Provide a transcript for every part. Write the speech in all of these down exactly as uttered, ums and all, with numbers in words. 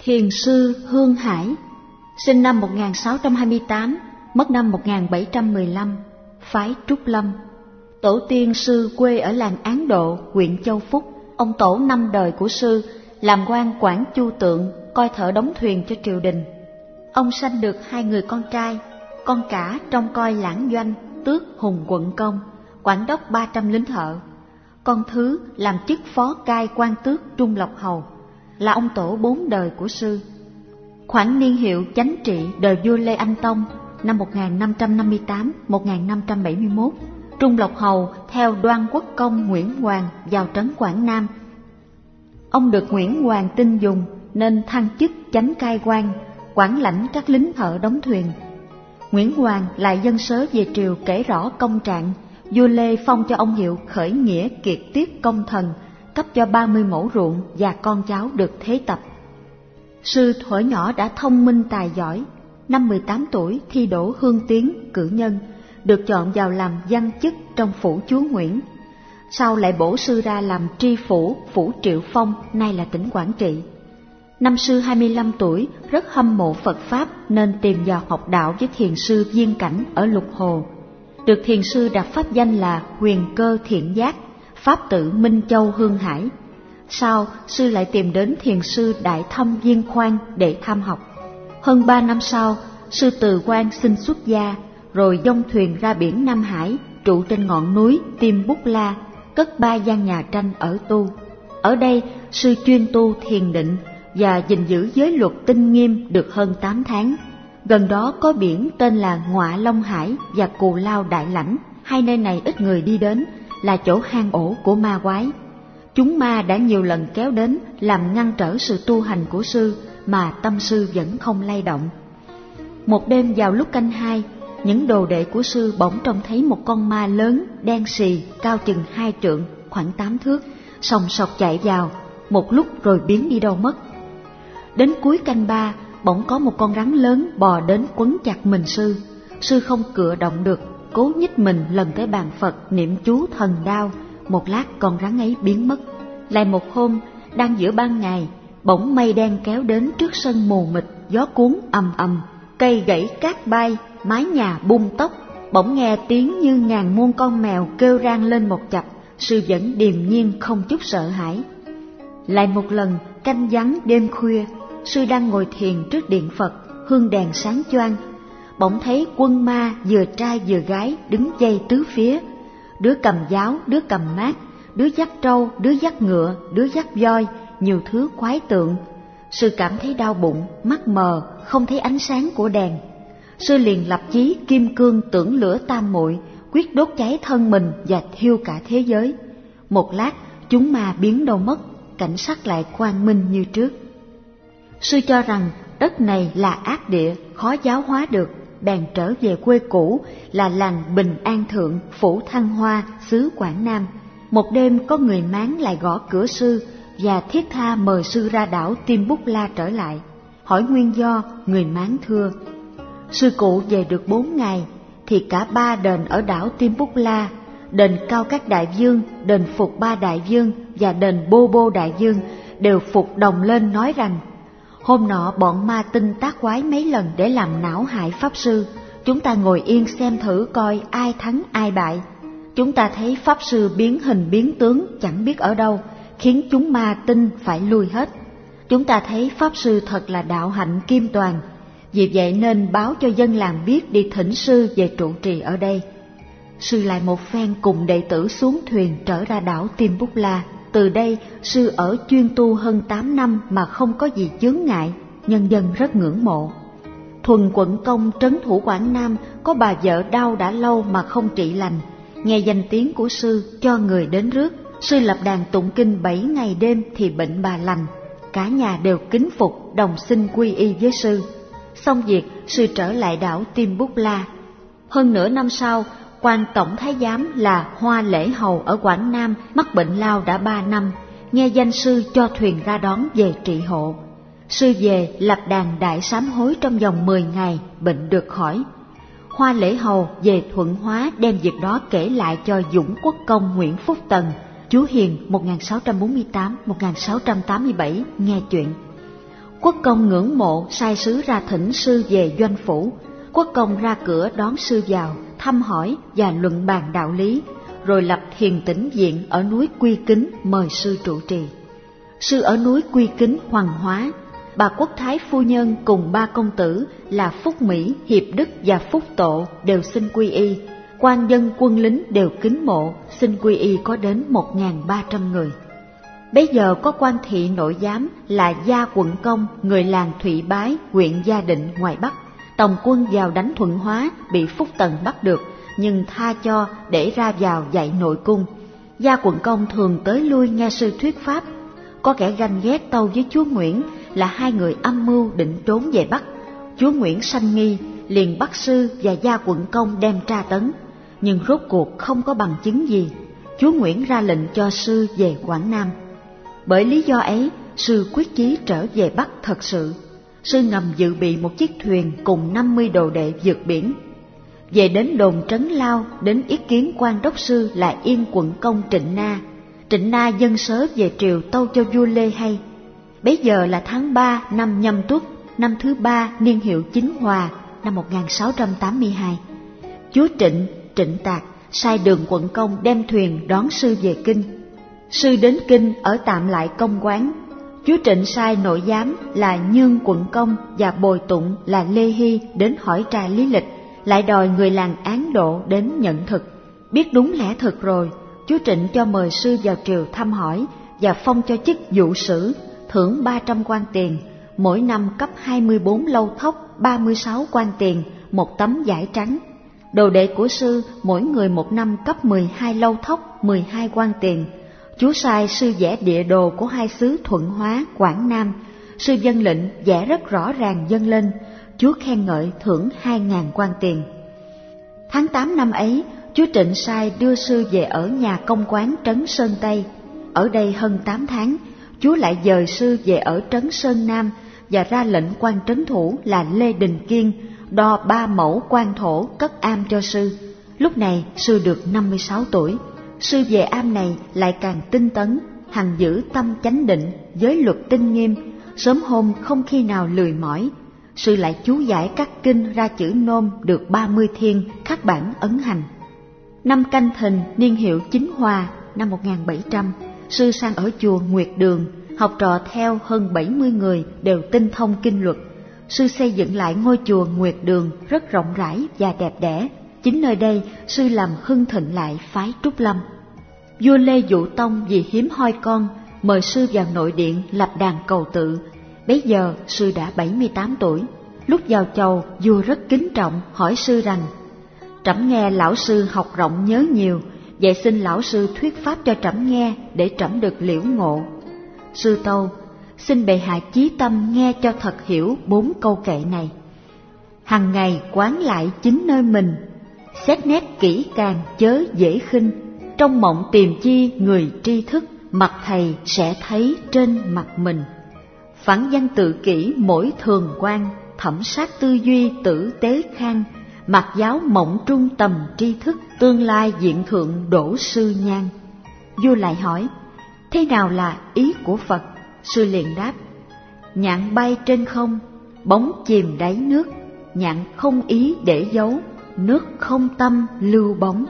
Thiền sư Hương Hải, sinh năm một nghìn sáu trăm hai mươi tám, mất năm một nghìn bảy trăm mười lăm, phái Trúc Lâm. Tổ tiên sư quê ở làng Án Độ, huyện Châu Phúc. Ông tổ năm đời của sư làm quan quản chu tượng, coi thợ đóng thuyền cho triều đình. Ông sanh được hai người con trai, con cả trông coi lãng doanh, tước hùng quận công, quản đốc ba trăm lính thợ. Con thứ làm chức phó cai quan tước Trung Lộc Hầu, là ông tổ bốn đời của sư. Khoảng niên hiệu chánh trị đời vua Lê Anh Tông năm một nghìn năm trăm năm mươi tám đến một nghìn năm trăm bảy mươi mốt, Trung Lộc Hầu theo Đoan Quốc công Nguyễn Hoàng vào trấn Quảng Nam. Ông được Nguyễn Hoàng tin dùng nên thăng chức chánh cai quan, quản lãnh các lính thợ đóng thuyền. Nguyễn Hoàng lại dân sớ về triều kể rõ công trạng. Vua Lê phong cho ông hiệu khởi nghĩa kiệt tiết công thần, cấp cho ba mươi mẫu ruộng và con cháu được thế tập. Sư thuở nhỏ đã thông minh tài giỏi, năm mười tám tuổi thi đỗ hương tiến cử nhân, được chọn vào làm văn chức trong phủ chúa Nguyễn. Sau lại bổ sư ra làm tri phủ phủ Triệu Phong, nay là tỉnh Quảng Trị. Năm sư hai mươi lăm tuổi, rất hâm mộ Phật Pháp nên tìm vào học đạo với thiền sư Viên Cảnh ở Lục Hồ. Được thiền sư đặt pháp danh là Huyền Cơ Thiện Giác, Pháp tự Minh Châu Hương Hải. Sau, sư lại tìm đến thiền sư Đại Thâm Viên Khoan để tham học. Hơn ba năm sau, sư từ quan xin xuất gia, rồi dông thuyền ra biển Nam Hải, trụ trên ngọn núi Tim Bút La, cất ba gian nhà tranh ở tu. Ở đây, sư chuyên tu thiền định và gìn giữ giới luật tinh nghiêm được hơn tám tháng. Gần đó có biển tên là Ngọa Long Hải và Cù Lao Đại Lãnh. Hai nơi này ít người đi đến, là chỗ hang ổ của ma quái. Chúng ma đã nhiều lần kéo đến làm ngăn trở sự tu hành của sư, mà tâm sư vẫn không lay động. Một đêm vào lúc canh hai, những đồ đệ của sư bỗng trông thấy một con ma lớn, đen xì, cao chừng hai trượng, khoảng tám thước, sòng sọc chạy vào, một lúc rồi biến đi đâu mất. Đến cuối canh ba, bỗng có một con rắn lớn bò đến quấn chặt mình sư. Sư không cựa động được, cố nhích mình lần tới bàn Phật niệm chú thần đao. Một lát con rắn ấy biến mất. Lại một hôm, đang giữa ban ngày, bỗng mây đen kéo đến trước sân mù mịt, gió cuốn ầm ầm, cây gãy cát bay, mái nhà bung tóc. Bỗng nghe tiếng như ngàn muôn con mèo kêu rang lên một chập. Sư vẫn điềm nhiên không chút sợ hãi. Lại một lần, canh vắng đêm khuya, sư đang ngồi thiền trước điện Phật, hương đèn sáng choang. Bỗng thấy quân ma vừa trai vừa gái đứng dây tứ phía, đứa cầm giáo, đứa cầm mát, đứa dắt trâu, đứa dắt ngựa, đứa dắt voi, nhiều thứ quái tượng. Sư cảm thấy đau bụng, mắt mờ, không thấy ánh sáng của đèn. Sư liền lập chí kim cương tưởng lửa tam muội, quyết đốt cháy thân mình và thiêu cả thế giới. Một lát, chúng ma biến đâu mất, cảnh sắc lại quang minh như trước. Sư cho rằng đất này là ác địa, khó giáo hóa được, bèn trở về quê cũ là làng Bình An Thượng, phủ Thăng Hoa, xứ Quảng Nam. Một đêm có người Mán lại gõ cửa sư và thiết tha mời sư ra đảo Tim Bút La trở lại. Hỏi nguyên do, người Mán thưa: sư cụ về được bốn ngày thì cả ba đền ở đảo Tim Bút La, đền Cao Các Đại Vương, đền Phục Ba Đại Vương và đền Bô Bô Đại Vương đều phục đồng lên nói rằng: hôm nọ bọn ma tinh tác quái mấy lần để làm não hại pháp sư. Chúng ta ngồi yên xem thử coi ai thắng ai bại. Chúng ta thấy pháp sư biến hình biến tướng chẳng biết ở đâu, khiến chúng ma tinh phải lui hết. Chúng ta thấy pháp sư thật là đạo hạnh kim toàn, vì vậy nên báo cho dân làng biết đi thỉnh sư về trụ trì ở đây. Sư lại một phen cùng đệ tử xuống thuyền trở ra đảo Tim Bút La. Từ đây, sư ở chuyên tu hơn tám năm mà không có gì chướng ngại, nhân dân rất ngưỡng mộ. Thuần quận công trấn thủ Quảng Nam có bà vợ đau đã lâu mà không trị lành. Nghe danh tiếng của sư cho người đến rước, sư lập đàn tụng kinh bảy ngày đêm thì bệnh bà lành. Cả nhà đều kính phục, đồng xin quy y với sư. Xong việc, sư trở lại đảo Tim Bút La. Hơn nửa năm sau, quan tổng thái giám là Hoa Lễ Hầu ở Quảng Nam mắc bệnh lao đã ba năm, nghe danh sư cho thuyền ra đón về trị hộ. Sư về lập đàn đại sám hối trong vòng mười ngày, bệnh được khỏi. Hoa Lễ Hầu về Thuận Hóa đem việc đó kể lại cho Dũng Quốc công Nguyễn Phúc Tần, Chúa Hiền một nghìn sáu trăm bốn mươi tám đến một nghìn sáu trăm tám mươi bảy nghe chuyện. Quốc công ngưỡng mộ sai sứ ra thỉnh sư về doanh phủ. Quốc công ra cửa đón sư vào, thăm hỏi và luận bàn đạo lý, rồi lập thiền tĩnh viện ở núi Quy Kính mời sư trụ trì. Sư ở núi Quy Kính Hoàng Hóa. Bà Quốc thái phu nhân cùng ba công tử là Phúc Mỹ, Hiệp Đức và Phúc Tộ đều xin quy y. Quan dân quân lính đều kính mộ, xin quy y có đến một nghìn ba trăm người. Bấy giờ có quan thị nội giám là Gia Quận Công, người làng Thụy Bái, huyện Gia Định ngoài Bắc, tòng quân vào đánh Thuận Hóa, bị Phúc Tần bắt được, nhưng tha cho để ra vào dạy nội cung. Gia Quận Công thường tới lui nghe sư thuyết pháp. Có kẻ ganh ghét tâu với chúa Nguyễn là hai người âm mưu định trốn về Bắc. Chúa Nguyễn sanh nghi, liền bắt sư và Gia Quận Công đem tra tấn, nhưng rốt cuộc không có bằng chứng gì. Chúa Nguyễn ra lệnh cho sư về Quảng Nam. Bởi lý do ấy, sư quyết chí trở về Bắc thật sự. Sư ngầm dự bị một chiếc thuyền cùng năm mươi đồ đệ vượt biển. Về đến đồn Trấn Lao, đến ý kiến quan đốc sư là Yên Quận Công Trịnh Na. Trịnh Na dâng sớ về triều tâu cho vua Lê hay. Bấy giờ là tháng ba năm Nhâm Tuất, năm thứ ba niên hiệu Chính Hòa, năm một nghìn sáu trăm tám mươi hai. Chúa Trịnh, Trịnh Tạc sai Đường Quận Công đem thuyền đón sư về Kinh. Sư đến Kinh ở tạm lại công quán. Chúa Trịnh sai nội giám là Nhương Quận Công và bồi tụng là Lê Hy đến hỏi tra lý lịch, lại đòi người làng Án Độ đến nhận thực. Biết đúng lẽ thực rồi, Chúa Trịnh cho mời sư vào triều thăm hỏi và phong cho chức dụ sử, thưởng ba trăm quan tiền, mỗi năm cấp hai mươi bốn lâu thóc, ba mươi sáu quan tiền, một tấm vải trắng. Đồ đệ của sư mỗi người một năm cấp mười hai lâu thóc, mười hai quan tiền. Chúa sai sư vẽ địa đồ của hai xứ Thuận Hóa, Quảng Nam. Sư dâng lệnh vẽ rất rõ ràng dâng lên. Chúa khen ngợi thưởng hai ngàn quan tiền. Tháng tám năm ấy, Chúa Trịnh sai đưa sư về ở nhà công quán Trấn Sơn Tây. Ở đây hơn tám tháng, Chúa lại dời sư về ở Trấn Sơn Nam và ra lệnh quan trấn thủ là Lê Đình Kiên đo ba mẫu quan thổ cất am cho sư. Lúc này sư được năm mươi sáu tuổi. Sư về am này lại càng tinh tấn, hằng giữ tâm chánh định, giới luật tinh nghiêm, sớm hôm không khi nào lười mỏi. Sư lại chú giải các kinh ra chữ nôm được ba mươi thiên, khắc bản ấn hành. Năm Canh Thìn niên hiệu Chính Hòa, năm một nghìn bảy trăm, sư sang ở chùa Nguyệt Đường, học trò theo hơn bảy mươi người đều tinh thông kinh luật. Sư xây dựng lại ngôi chùa Nguyệt Đường rất rộng rãi và đẹp đẽ. Chính nơi đây, sư làm hưng thịnh lại phái Trúc Lâm. Vua Lê Dụ Tông vì hiếm hoi con, mời sư vào nội điện lập đàn cầu tự. Bấy giờ sư đã bảy mươi tám tuổi. Lúc vào chầu, vua rất kính trọng, hỏi sư rằng: Trẫm nghe lão sư học rộng nhớ nhiều, vậy xin lão sư thuyết pháp cho trẫm nghe để trẫm được liễu ngộ. Sư tâu: Xin bệ hạ chí tâm nghe cho thật hiểu bốn câu kệ này. Hằng ngày quán lại chính nơi mình, xét nét kỹ càng chớ dễ khinh. Trong mộng tìm chi người tri thức, mặt thầy sẽ thấy trên mặt mình. Phản văn tự kỷ mỗi thường quan, thẩm sát tư duy tử tế khang. Mặc giáo mộng trung tầm tri thức, tương lai diện thượng đổ sư nhan. Vua lại hỏi: Thế nào là ý của Phật? Sư liền đáp: Nhạn bay trên không, bóng chìm đáy nước. Nhạn không ý để giấu, nước không tâm lưu bóng.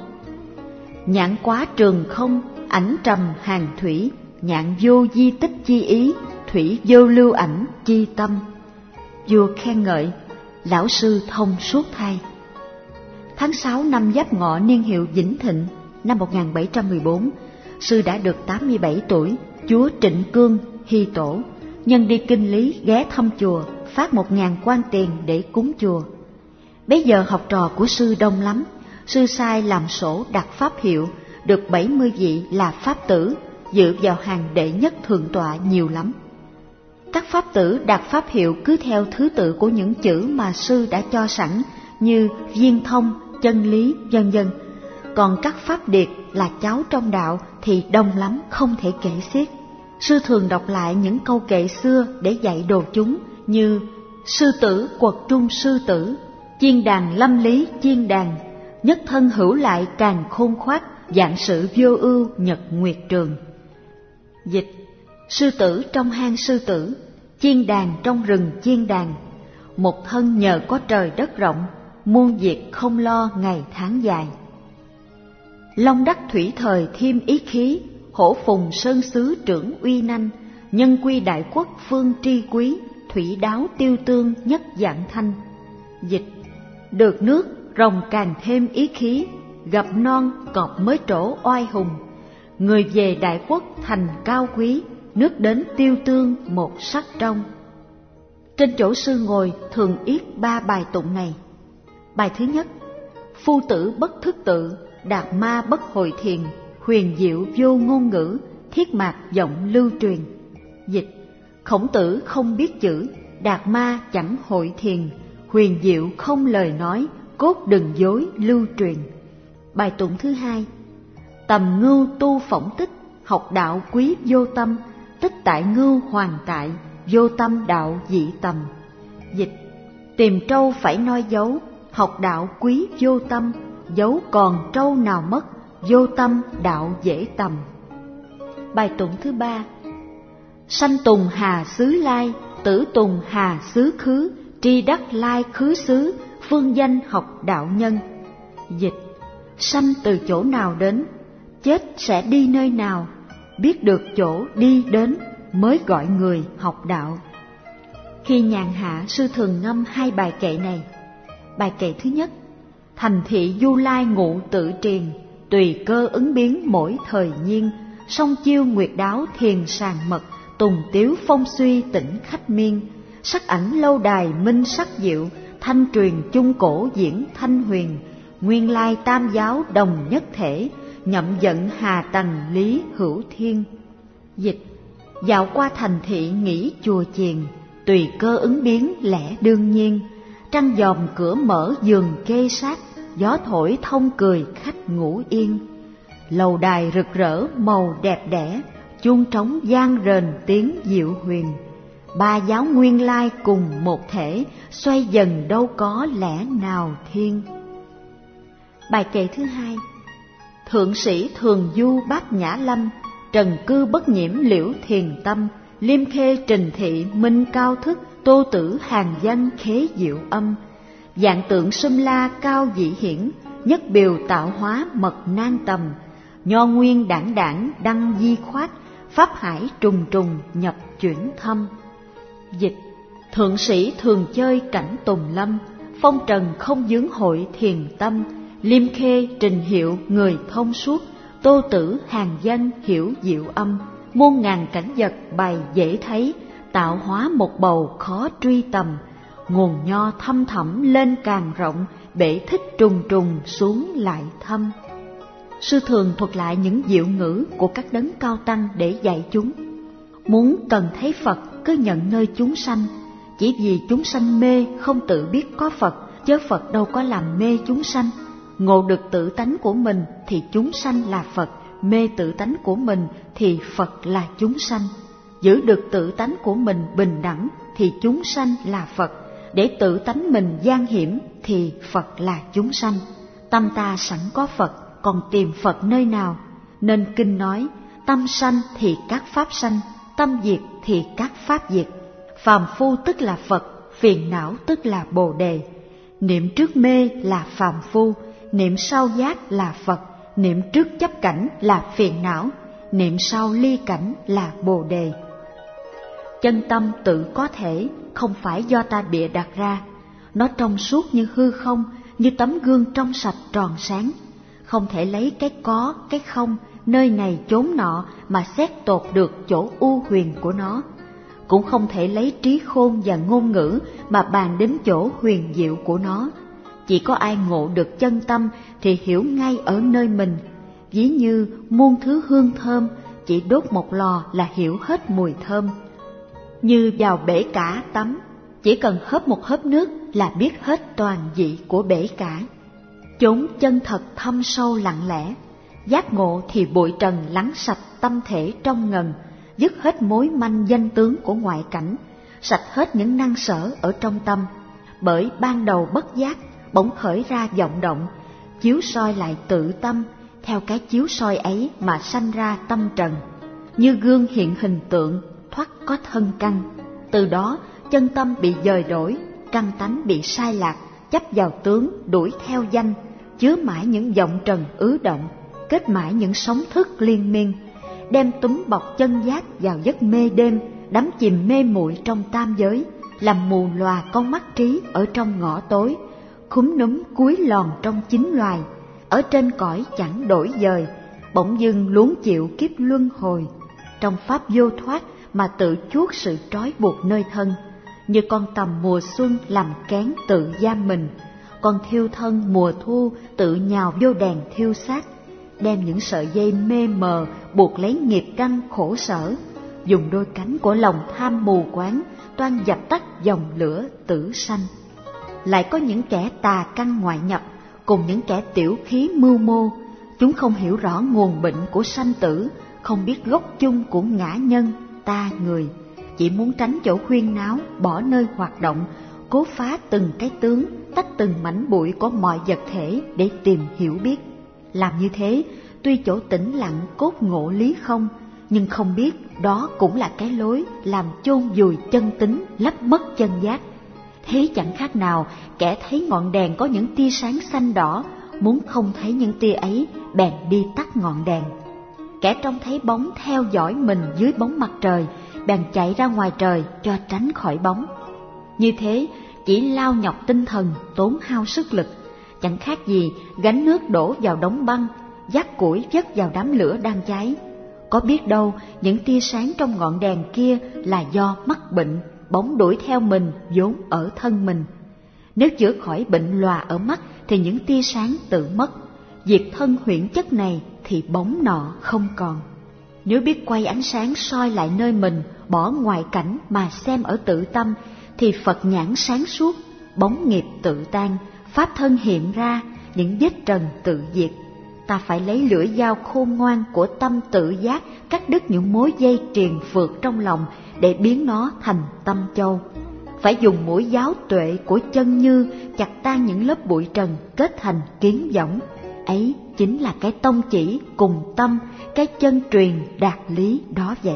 Nhạn quá trường không, ảnh trầm hàng thủy. Nhạn vô di tích chi ý, thủy vô lưu ảnh chi tâm. Vua khen ngợi, lão sư thông suốt thay. Tháng sáu năm Giáp Ngọ niên hiệu Vĩnh Thịnh, năm một nghìn bảy trăm mười bốn, sư đã được tám mươi bảy tuổi. Chúa Trịnh Cương, Hy Tổ, nhân đi kinh lý ghé thăm chùa, phát một ngàn quan tiền để cúng chùa. Bấy giờ học trò của sư đông lắm, sư sai làm sổ đặt pháp hiệu, được bảy mươi vị là pháp tử, dự vào hàng đệ nhất thượng tọa nhiều lắm. Các pháp tử đặt pháp hiệu cứ theo thứ tự của những chữ mà sư đã cho sẵn, như viên thông, chân lý, vân vân. Còn các pháp điệt là cháu trong đạo thì đông lắm, không thể kể xiết. Sư thường đọc lại những câu kệ xưa để dạy đồ chúng, như sư tử quật trung sư tử, chiên đàn lâm lý chiên đàn, nhất thân hữu lại càng khôn khoát, vạn sự vô ưu nhật nguyệt trường. Dịch: sư tử trong hang sư tử, chiên đàn trong rừng chiên đàn, một thân nhờ có trời đất rộng, muôn việc không lo ngày tháng dài. Long đắc thủy thời thêm ý khí, hổ phùng sơn xứ trưởng uy nanh, nhân quy đại quốc phương tri quý, thủy đáo tiêu tương nhất dạng thanh. Dịch: được nước rồng càng thêm ý khí, gặp non cọp mới trổ oai hùng, người về đại quốc thành cao quý, nước đến tiêu tương một sắc trong. Trên chỗ sư ngồi thường yết ba bài tụng này. Bài thứ nhất: phu tử bất thức tự, đạt ma bất hội thiền, huyền diệu vô ngôn ngữ, thiết mạc vọng lưu truyền. Dịch: khổng tử không biết chữ, đạt ma chẳng hội thiền, huyền diệu không lời nói, cốt đừng dối lưu truyền. Bài tụng thứ hai: tầm ngưu tu phỏng tích, học đạo quý vô tâm, tích tại ngưu hoàn tại, vô tâm đạo dị tầm. Dịch: tìm trâu phải noi dấu, học đạo quý vô tâm, dấu còn trâu nào mất, vô tâm đạo dễ tầm. Bài tụng thứ ba: sanh tùng hà xứ lai, tử tùng hà xứ khứ, tri đắc lai khứ xứ, phương danh học đạo nhân. Dịch: sanh từ chỗ nào đến, chết sẽ đi nơi nào, biết được chỗ đi đến mới gọi người học đạo. Khi nhàn hạ, sư thường ngâm hai bài kệ này. Bài kệ thứ nhất: thành thị du lai ngụ tự triền, tùy cơ ứng biến mỗi thời nhiên, song chiêu nguyệt đáo thiền sàng mật, tùng tiếu phong suy tỉnh khách miên, sắc ảnh lâu đài minh sắc diệu, thanh truyền chung cổ diễn thanh huyền, nguyên lai tam giáo đồng nhất thể, nhậm giận hà tầng lý hữu thiên. Dịch: dạo qua thành thị nghỉ chùa chiền, tùy cơ ứng biến lẽ đương nhiên, trăng dòm cửa mở giường kê sát, gió thổi thông cười khách ngủ yên. Lầu đài rực rỡ màu đẹp đẽ, chuông trống vang rền tiếng diệu huyền, ba giáo nguyên lai cùng một thể, xoay dần đâu có lẽ nào thiên. Bài kệ thứ hai: thượng sĩ thường du bát nhã lâm, trần cư bất nhiễm liễu thiền tâm, liêm khê trình thị minh cao thức, tô tử hàng danh khế diệu âm, dạng tượng sum la cao dị hiển, nhất biểu tạo hóa mật nan tầm, nho nguyên đảng đảng đăng di khoát, pháp hải trùng trùng nhập chuyển thâm. Dịch: thượng sĩ thường chơi cảnh tùng lâm, phong trần không vướng hội thiền tâm, liêm khê trình hiệu người thông suốt, tô tử hàng danh hiểu diệu âm, muôn ngàn cảnh vật bày dễ thấy, tạo hóa một bầu khó truy tầm, nguồn nho thâm thẳm lên càng rộng, bể thích trùng trùng xuống lại thâm. Sư thường thuật lại những diệu ngữ của các đấng cao tăng để dạy chúng. Muốn cần thấy Phật cứ nhận nơi chúng sanh, chỉ vì chúng sanh mê không tự biết có Phật, chớ Phật đâu có làm mê chúng sanh. Ngộ được tự tánh của mình thì chúng sanh là Phật, mê tự tánh của mình thì Phật là chúng sanh. Giữ được tự tánh của mình bình đẳng thì chúng sanh là Phật, để tự tánh mình gian hiểm thì Phật là chúng sanh. Tâm ta sẵn có Phật, còn tìm Phật nơi nào? Nên kinh nói: tâm sanh thì các pháp sanh, tâm diệt thì các pháp diệt. Phàm phu tức là Phật, phiền não tức là Bồ Đề. Niệm trước mê là phàm phu, niệm sau giác là Phật, niệm trước chấp cảnh là phiền não, niệm sau ly cảnh là Bồ Đề. Chân tâm tự có thể, không phải do ta bịa đặt ra. Nó trong suốt như hư không, như tấm gương trong sạch tròn sáng. Không thể lấy cái có, cái không, nơi này chốn nọ mà xét tột được chỗ u huyền của nó. Cũng không thể lấy trí khôn và ngôn ngữ mà bàn đến chỗ huyền diệu của nó. Chỉ có ai ngộ được chân tâm thì hiểu ngay ở nơi mình. Ví như muôn thứ hương thơm, chỉ đốt một lò là hiểu hết mùi thơm. Như vào bể cả tắm, chỉ cần hớp một hớp nước là biết hết toàn vị của bể cả. Chốn chân thật thâm sâu lặng lẽ, giác ngộ thì bụi trần lắng sạch tâm thể trong ngần, dứt hết mối manh danh tướng của ngoại cảnh, sạch hết những năng sở ở trong tâm. Bởi ban đầu bất giác, bỗng khởi ra vọng động, chiếu soi lại tự tâm, theo cái chiếu soi ấy mà sanh ra tâm trần. Như gương hiện hình tượng, thoát có thân căn, Từ đó chân tâm bị dời đổi, căn tánh bị sai lạc, chấp vào tướng, đuổi theo danh, chứa mãi những vọng trần ứ động, kết mãi những sóng thức liên miên, đem túm bọc chân giác vào giấc mê đêm, đắm chìm mê muội trong tam giới, làm mù lòa con mắt trí ở trong ngõ tối, khúm núm cúi lòn trong chính loài, ở trên cõi chẳng đổi dời, bỗng dưng luống chịu kiếp luân hồi, trong pháp vô thoát mà tự chuốc sự trói buộc nơi thân, như con tầm mùa xuân làm kén tự giam mình, con thiêu thân mùa thu tự nhào vô đèn thiêu xác, đem những sợi dây mê mờ buộc lấy nghiệp căn khổ sở, dùng đôi cánh của lòng tham mù quáng toan dập tắt dòng lửa tử sanh. Lại có những kẻ tà căn ngoại nhập cùng những kẻ tiểu khí mưu mô, chúng không hiểu rõ nguồn bệnh của sanh tử, không biết gốc chung của ngã nhân ta người, chỉ muốn tránh chỗ huyên náo, bỏ nơi hoạt động, cố phá từng cái tướng, tách từng mảnh bụi của mọi vật thể để tìm hiểu biết. Làm như thế, tuy chỗ tĩnh lặng cốt ngộ lý không, nhưng không biết đó cũng là cái lối làm chôn vùi chân tính, lấp mất chân giác. Thế chẳng khác nào kẻ thấy ngọn đèn có những tia sáng xanh đỏ, muốn không thấy những tia ấy bèn đi tắt ngọn đèn. Kẻ trông thấy bóng theo dõi mình dưới bóng mặt trời, bèn chạy ra ngoài trời cho tránh khỏi bóng. Như thế chỉ lao nhọc tinh thần, tốn hao sức lực, chẳng khác gì gánh nước đổ vào đống băng, vác củi vất vào đám lửa đang cháy. Có biết đâu những tia sáng trong ngọn đèn kia là do mắc bệnh, bóng đuổi theo mình vốn ở thân mình. Nếu chữa khỏi bệnh lòa ở mắt thì những tia sáng tự mất, diệt thân huyễn chất này thì bóng nọ không còn. Nếu biết quay ánh sáng soi lại nơi mình, bỏ ngoại cảnh mà xem ở tự tâm, thì Phật nhãn sáng suốt, bóng nghiệp tự tan, pháp thân hiện ra, những vết trần tự diệt. Ta phải lấy lưỡi dao khôn ngoan của tâm tự giác cắt đứt những mối dây triền phượt trong lòng để biến nó thành tâm châu. Phải dùng mũi giáo tuệ của chân như chặt tan những lớp bụi trần kết thành kiến võng. Ấy chính là cái tông chỉ cùng tâm, cái chân truyền đạt lý đó vậy.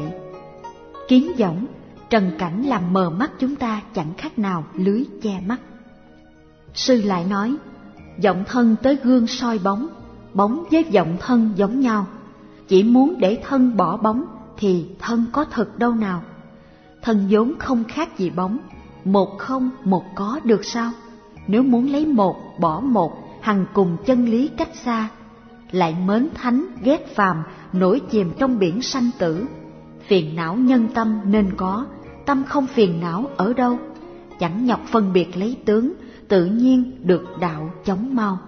Kiến võng, trần cảnh làm mờ mắt chúng ta chẳng khác nào lưới che mắt. Sư lại nói, vọng thân tới gương soi bóng, bóng với vọng thân giống nhau. Chỉ muốn để thân bỏ bóng thì thân có thực đâu nào. Thân vốn không khác gì bóng, một không một có được sao? Nếu muốn lấy một bỏ một, hằng cùng chân lý cách xa. Lại mến thánh ghét phàm, nổi chìm trong biển sanh tử. Phiền não nhân tâm nên có, tâm không phiền não ở đâu? Chẳng nhọc phân biệt lấy tướng, tự nhiên được đạo chóng mau.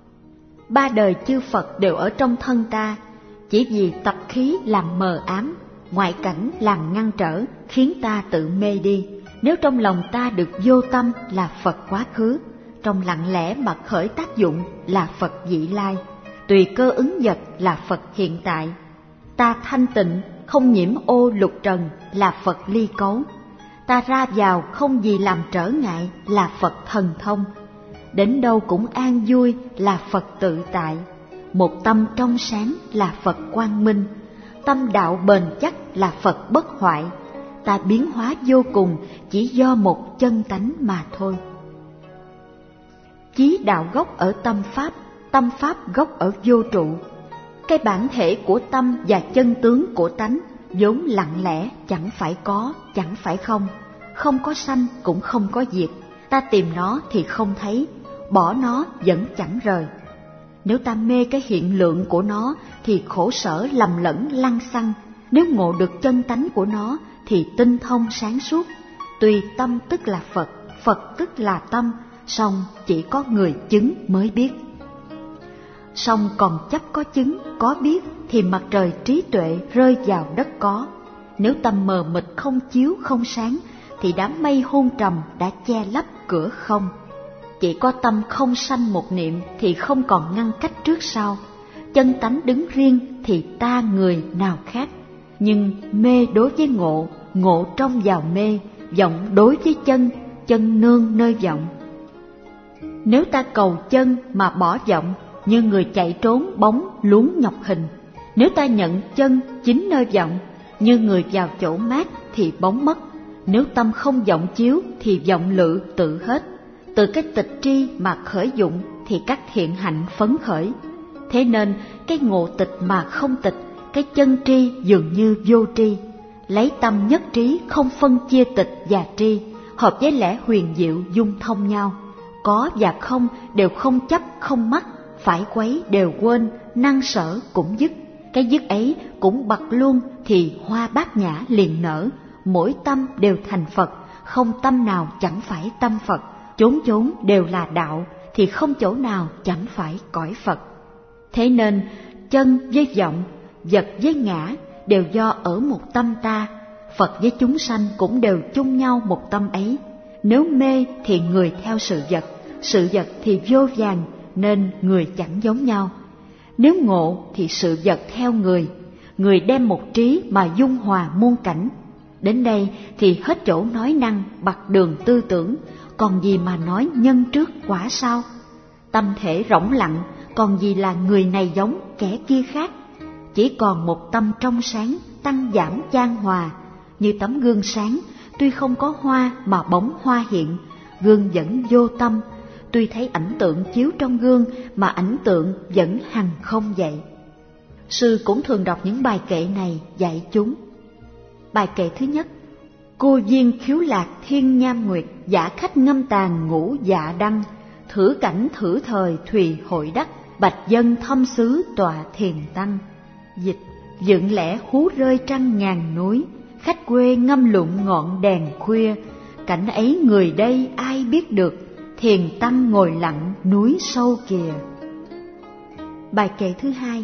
Ba đời chư Phật đều ở trong thân ta, chỉ vì tập khí làm mờ ám, ngoại cảnh làm ngăn trở, khiến ta tự mê đi. Nếu trong lòng ta được vô tâm là Phật quá khứ, trong lặng lẽ mà khởi tác dụng là Phật vị lai, tùy cơ ứng vật là Phật hiện tại. Ta thanh tịnh, không nhiễm ô lục trần là Phật ly cấu. Ta ra vào không gì làm trở ngại là Phật thần thông. Đến đâu cũng an vui là Phật tự tại. Một tâm trong sáng là Phật quang minh. Tâm đạo bền chắc là Phật bất hoại. Ta biến hóa vô cùng chỉ do một chân tánh mà thôi. Chí đạo gốc ở tâm pháp, tâm pháp gốc ở vô trụ. Cái bản thể của tâm và chân tướng của tánh vốn lặng lẽ, chẳng phải có, chẳng phải không. Không có sanh cũng không có diệt. Ta tìm nó thì không thấy, bỏ nó vẫn chẳng rời. Nếu ta mê cái hiện lượng của nó thì khổ sở lầm lẫn lăng xăng. Nếu ngộ được chân tánh của nó thì tinh thông sáng suốt. Tuy tâm tức là Phật, Phật tức là tâm, song chỉ có người chứng mới biết. Song còn chấp có chứng, có biết thì mặt trời trí tuệ rơi vào đất có. Nếu tâm mờ mịt không chiếu không sáng thì đám mây hôn trầm đã che lấp cửa không. Chỉ có tâm không sanh một niệm thì không còn ngăn cách trước sau. Chân tánh đứng riêng thì ta người nào khác. Nhưng mê đối với ngộ, ngộ trong vào mê, vọng đối với chân, chân nương nơi vọng. Nếu ta cầu chân mà bỏ vọng, như người chạy trốn bóng luống nhọc hình. Nếu ta nhận chân chính nơi vọng, như người vào chỗ mát thì bóng mất. Nếu tâm không vọng chiếu thì vọng lự tự hết. Từ cái tịch tri mà khởi dụng thì các thiện hạnh phấn khởi. Thế nên cái ngộ tịch mà không tịch, cái chân tri dường như vô tri. Lấy tâm nhất trí không phân chia tịch và tri, hợp với lẽ huyền diệu dung thông nhau. Có và không đều không chấp không mắc, phải quấy đều quên, năng sở cũng dứt. Cái dứt ấy cũng bật luôn thì hoa bát nhã liền nở. Mỗi tâm đều thành Phật, không tâm nào chẳng phải tâm Phật. Chốn chốn đều là đạo, thì không chỗ nào chẳng phải cõi Phật. Thế nên chân với vọng, vật với ngã đều do ở một tâm ta. Phật với chúng sanh cũng đều chung nhau một tâm ấy. Nếu mê thì người theo sự vật, sự vật thì vô vàn, nên người chẳng giống nhau. Nếu ngộ thì sự vật theo người, người đem một trí mà dung hòa muôn cảnh. Đến đây thì hết chỗ nói năng bặt đường tư tưởng, còn gì mà nói nhân trước quả sau. Tâm thể rỗng lặng, còn gì là người này giống kẻ kia khác. Chỉ còn một tâm trong sáng, tăng giảm chan hòa. Như tấm gương sáng, tuy không có hoa mà bóng hoa hiện, gương vẫn vô tâm. Tuy thấy ảnh tượng chiếu trong gương mà ảnh tượng vẫn hằng không vậy. Sư cũng thường đọc những bài kệ này dạy chúng. Bài kệ thứ nhất: Cô viên khiếu lạc thiên nham nguyệt, giả khách ngâm tàn ngũ dạ đăng. Thử cảnh thử thời thùy hội đắc, bạch dân thâm xứ tọa thiền tăng. Dịch: dựng lẽ hú rơi trăng ngàn núi, khách quê ngâm lụng ngọn đèn khuya. Cảnh ấy người đây ai biết được, thiền tăng ngồi lặng núi sâu kìa. Bài kệ thứ hai: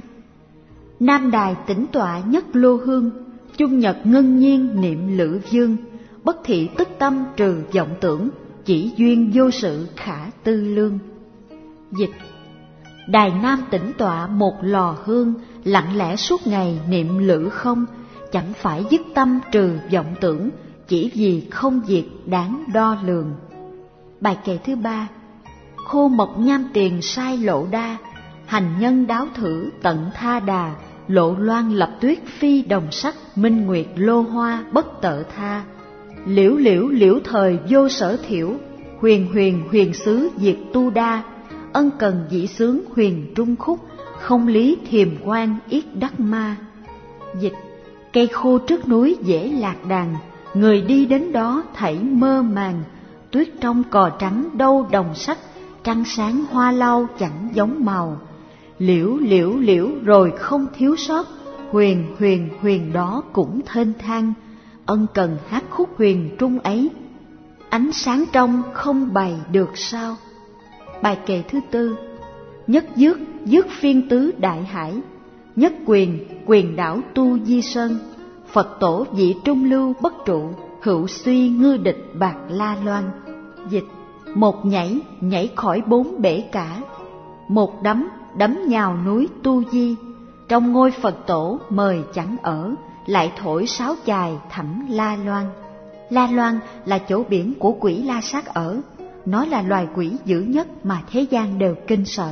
Nam đài tĩnh tọa nhất lô hương, chung nhật ngân nhiên niệm lữ dương. Bất thị tức tâm trừ vọng tưởng, chỉ duyên vô sự khả tư lương. Dịch: Đài Nam tĩnh tọa một lò hương, lặng lẽ suốt ngày niệm lữ không. Chẳng phải dứt tâm trừ vọng tưởng, chỉ vì không diệt đáng đo lường. Bài kệ thứ ba: Khô mộc nham tiền sai lộ đa, hành nhân đáo thử tận tha đà. Lộ loan lập tuyết phi đồng sắc, minh nguyệt lô hoa bất tợ tha. Liễu liễu liễu thời vô sở thiểu, huyền huyền huyền xứ diệt tu đa. Ân cần dĩ sướng huyền trung khúc, không lý thiềm quan yết đắc ma. Dịch: Cây khô trước núi dễ lạc đàn, người đi đến đó thảy mơ màng. Tuyết trong cò trắng đâu đồng sắc, trăng sáng hoa lau chẳng giống màu. Liễu liễu liễu rồi không thiếu sót, huyền huyền huyền đó cũng thênh thang. Ân cần hát khúc huyền trung ấy, ánh sáng trong không bày được sao. Bài kệ thứ tư: Nhất dước dước phiên tứ đại hải, nhất quyền quyền đảo tu di sơn. Phật tổ vị trung lưu bất trụ, hữu suy ngư địch bạc la loan. Dịch: Một nhảy nhảy khỏi bốn bể cả, một đấm đấm nhào núi tu di. Trong ngôi Phật tổ mời chẳng ở, lại thổi sáo chài thẳm La Loan. La Loan là chỗ biển của quỷ La Sát ở, nó là loài quỷ dữ nhất mà thế gian đều kinh sợ.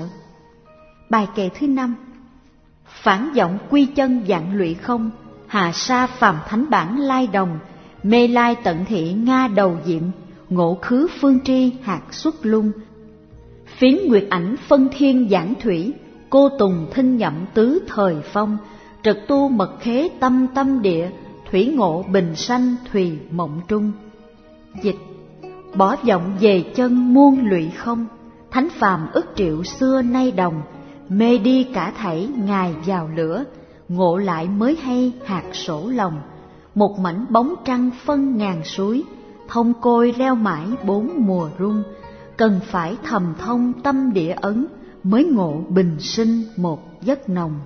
Bài kệ thứ năm: Phản vọng quy chân vạn lụy không, hà sa phàm thánh bản lai đồng. Mê lai tận thị Nga đầu diệm, ngộ khứ phương tri hạt xuất lung. Phiến nguyệt ảnh phân thiên giảng thủy, cô tùng thinh nhậm tứ thời phong. Trực tu mật khế tâm tâm địa, thủy ngộ bình sanh thùy mộng trung. Dịch: Bỏ vọng về chân muôn lụy không, thánh phàm ức triệu xưa nay đồng. Mê đi cả thảy ngài vào lửa, ngộ lại mới hay hạt sổ lòng. Một mảnh bóng trăng phân ngàn suối, thông côi reo mãi bốn mùa rung. Cần phải thầm thông tâm địa ấn, mới ngộ bình sinh một giấc nồng.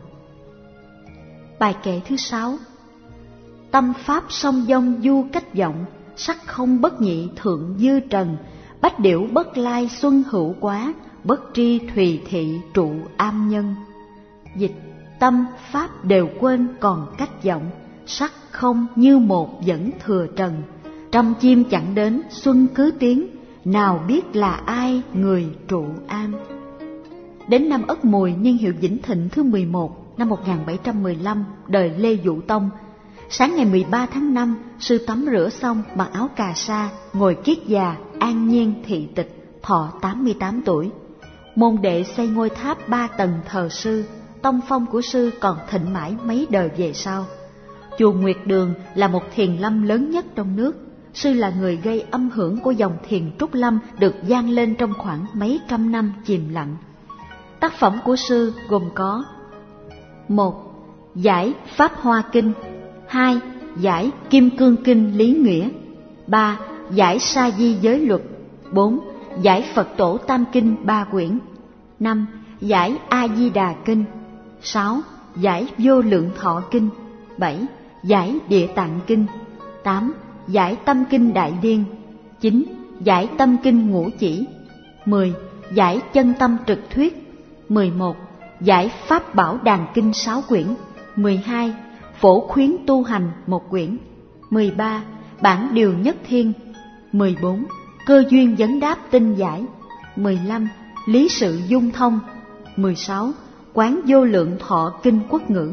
Bài kệ thứ sáu: Tâm pháp song dông du cách vọng, sắc không bất nhị thượng dư trần. Bách điểu bất lai xuân hữu quá, bất tri thùy thị trụ am nhân. Dịch: Tâm pháp đều quên còn cách vọng, sắc không như một vẫn thừa trần. Trăm chim chẳng đến xuân cứ tiến, nào biết là ai người trụ am. Đến năm Ất Mùi, niên hiệu Vĩnh Thịnh thứ mười một, năm một nghìn bảy trăm mười lăm, đời Lê Dụ Tông, Sáng ngày mười ba tháng năm, sư tắm rửa xong, mặc áo cà sa, ngồi kiết già, an nhiên thị tịch, thọ tám mươi tám tuổi. Môn đệ xây ngôi tháp ba tầng thờ sư, tông phong của sư còn thịnh mãi mấy đời về sau. Chùa Nguyệt Đường là một thiền lâm lớn nhất trong nước. Sư là người gây âm hưởng của dòng thiền Trúc Lâm được vang lên trong khoảng mấy trăm năm chìm lặng. Tác phẩm của sư gồm có: một. Giải Pháp Hoa Kinh. Hai. Giải Kim Cương Kinh Lý Nghĩa. Ba. Giải Sa Di Giới Luật. Bốn. Giải Phật Tổ Tam Kinh ba quyển. Năm. Giải A Di Đà Kinh. Sáu. Giải Vô Lượng Thọ Kinh. Bảy. Giải Địa Tạng Kinh. Tám. Giải Tâm Kinh Đại Liên. Chín. Giải Tâm Kinh Ngũ Chỉ. Mười. Giải Chân Tâm Trực Thuyết. Mười một. Giải Pháp Bảo Đàn Kinh sáu quyển. Mười hai. Phổ Khuyến Tu Hành một quyển. Mười ba. Bản Điều Nhất Thiên. Mười bốn. Cơ Duyên Vấn Đáp Tinh Giải. Mười lăm. Lý Sự Dung Thông. Mười sáu. Quán Vô Lượng Thọ Kinh Quốc Ngữ.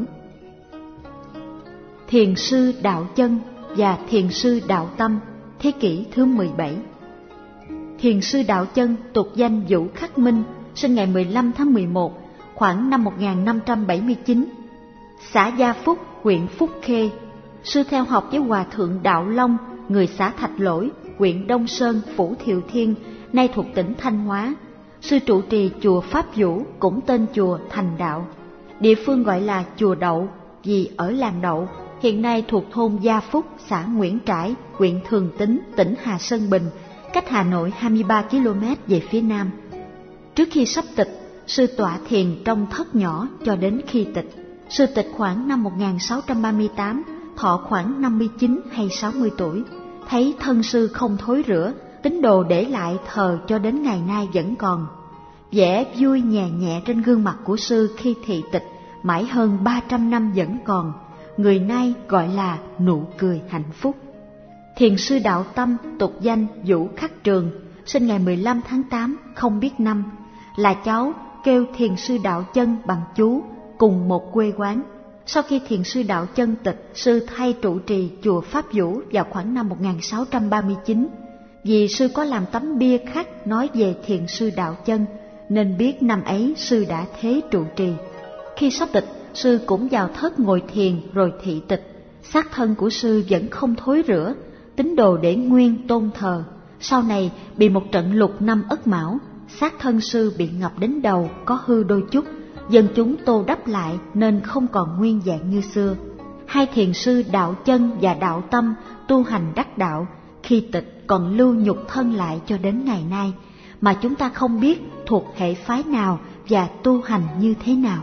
Thiền sư Đạo Chân và thiền sư Đạo Tâm, thế kỷ thứ mười bảy. Thiền sư Đạo Chân tục danh Vũ Khắc Minh, sinh ngày mười lăm tháng mười một, khoảng năm một nghìn năm trăm bảy mươi chín, xã Gia Phúc, huyện Phúc Khê. Sư theo học với Hòa thượng Đạo Long, người xã Thạch Lỗi, huyện Đông Sơn, Phủ Thiệu Thiên, nay thuộc tỉnh Thanh Hóa. Sư trụ trì chùa Pháp Vũ, cũng tên chùa Thành Đạo. Địa phương gọi là chùa Đậu vì ở làng Đậu, hiện nay thuộc thôn Gia Phúc, xã Nguyễn Trãi, huyện Thường Tín, tỉnh Hà Sơn Bình, cách Hà Nội hai mươi ba ki lô mét về phía nam. Trước khi sắp tịch, sư tọa thiền trong thất nhỏ cho đến khi tịch. Sư tịch khoảng năm một nghìn sáu trăm ba mươi tám, thọ khoảng năm mươi chín hay sáu mươi tuổi. Thấy thân sư không thối rữa, tín đồ để lại thờ cho đến ngày nay vẫn còn. Vẻ vui nhẹ nhẹ trên gương mặt của sư khi thị tịch mãi hơn ba trăm năm vẫn còn, người nay gọi là nụ cười hạnh phúc. Thiền sư Đạo Tâm tục danh Vũ Khắc Trường, sinh ngày mười lăm tháng tám, không biết năm, là cháu kêu thiền sư Đạo Chân bằng chú, cùng một quê quán. Sau khi thiền sư Đạo Chân tịch, sư thay trụ trì chùa Pháp Vũ vào khoảng năm một nghìn sáu trăm ba mươi chín. Vì sư có làm tấm bia khắc nói về thiền sư Đạo Chân, nên biết năm ấy sư đã thế trụ trì. Khi sắp tịch, sư cũng vào thất ngồi thiền rồi thị tịch. Xác thân của sư vẫn không thối rữa, tín đồ để nguyên tôn thờ. Sau này bị một trận lục năm Ất Mão, xác thân sư bị ngập đến đầu, có hư đôi chút. Dân chúng tô đắp lại nên không còn nguyên dạng như xưa. Hai thiền sư Đạo Chân và Đạo Tâm tu hành đắc đạo, khi tịch còn lưu nhục thân lại cho đến ngày nay, mà chúng ta không biết thuộc hệ phái nào và tu hành như thế nào.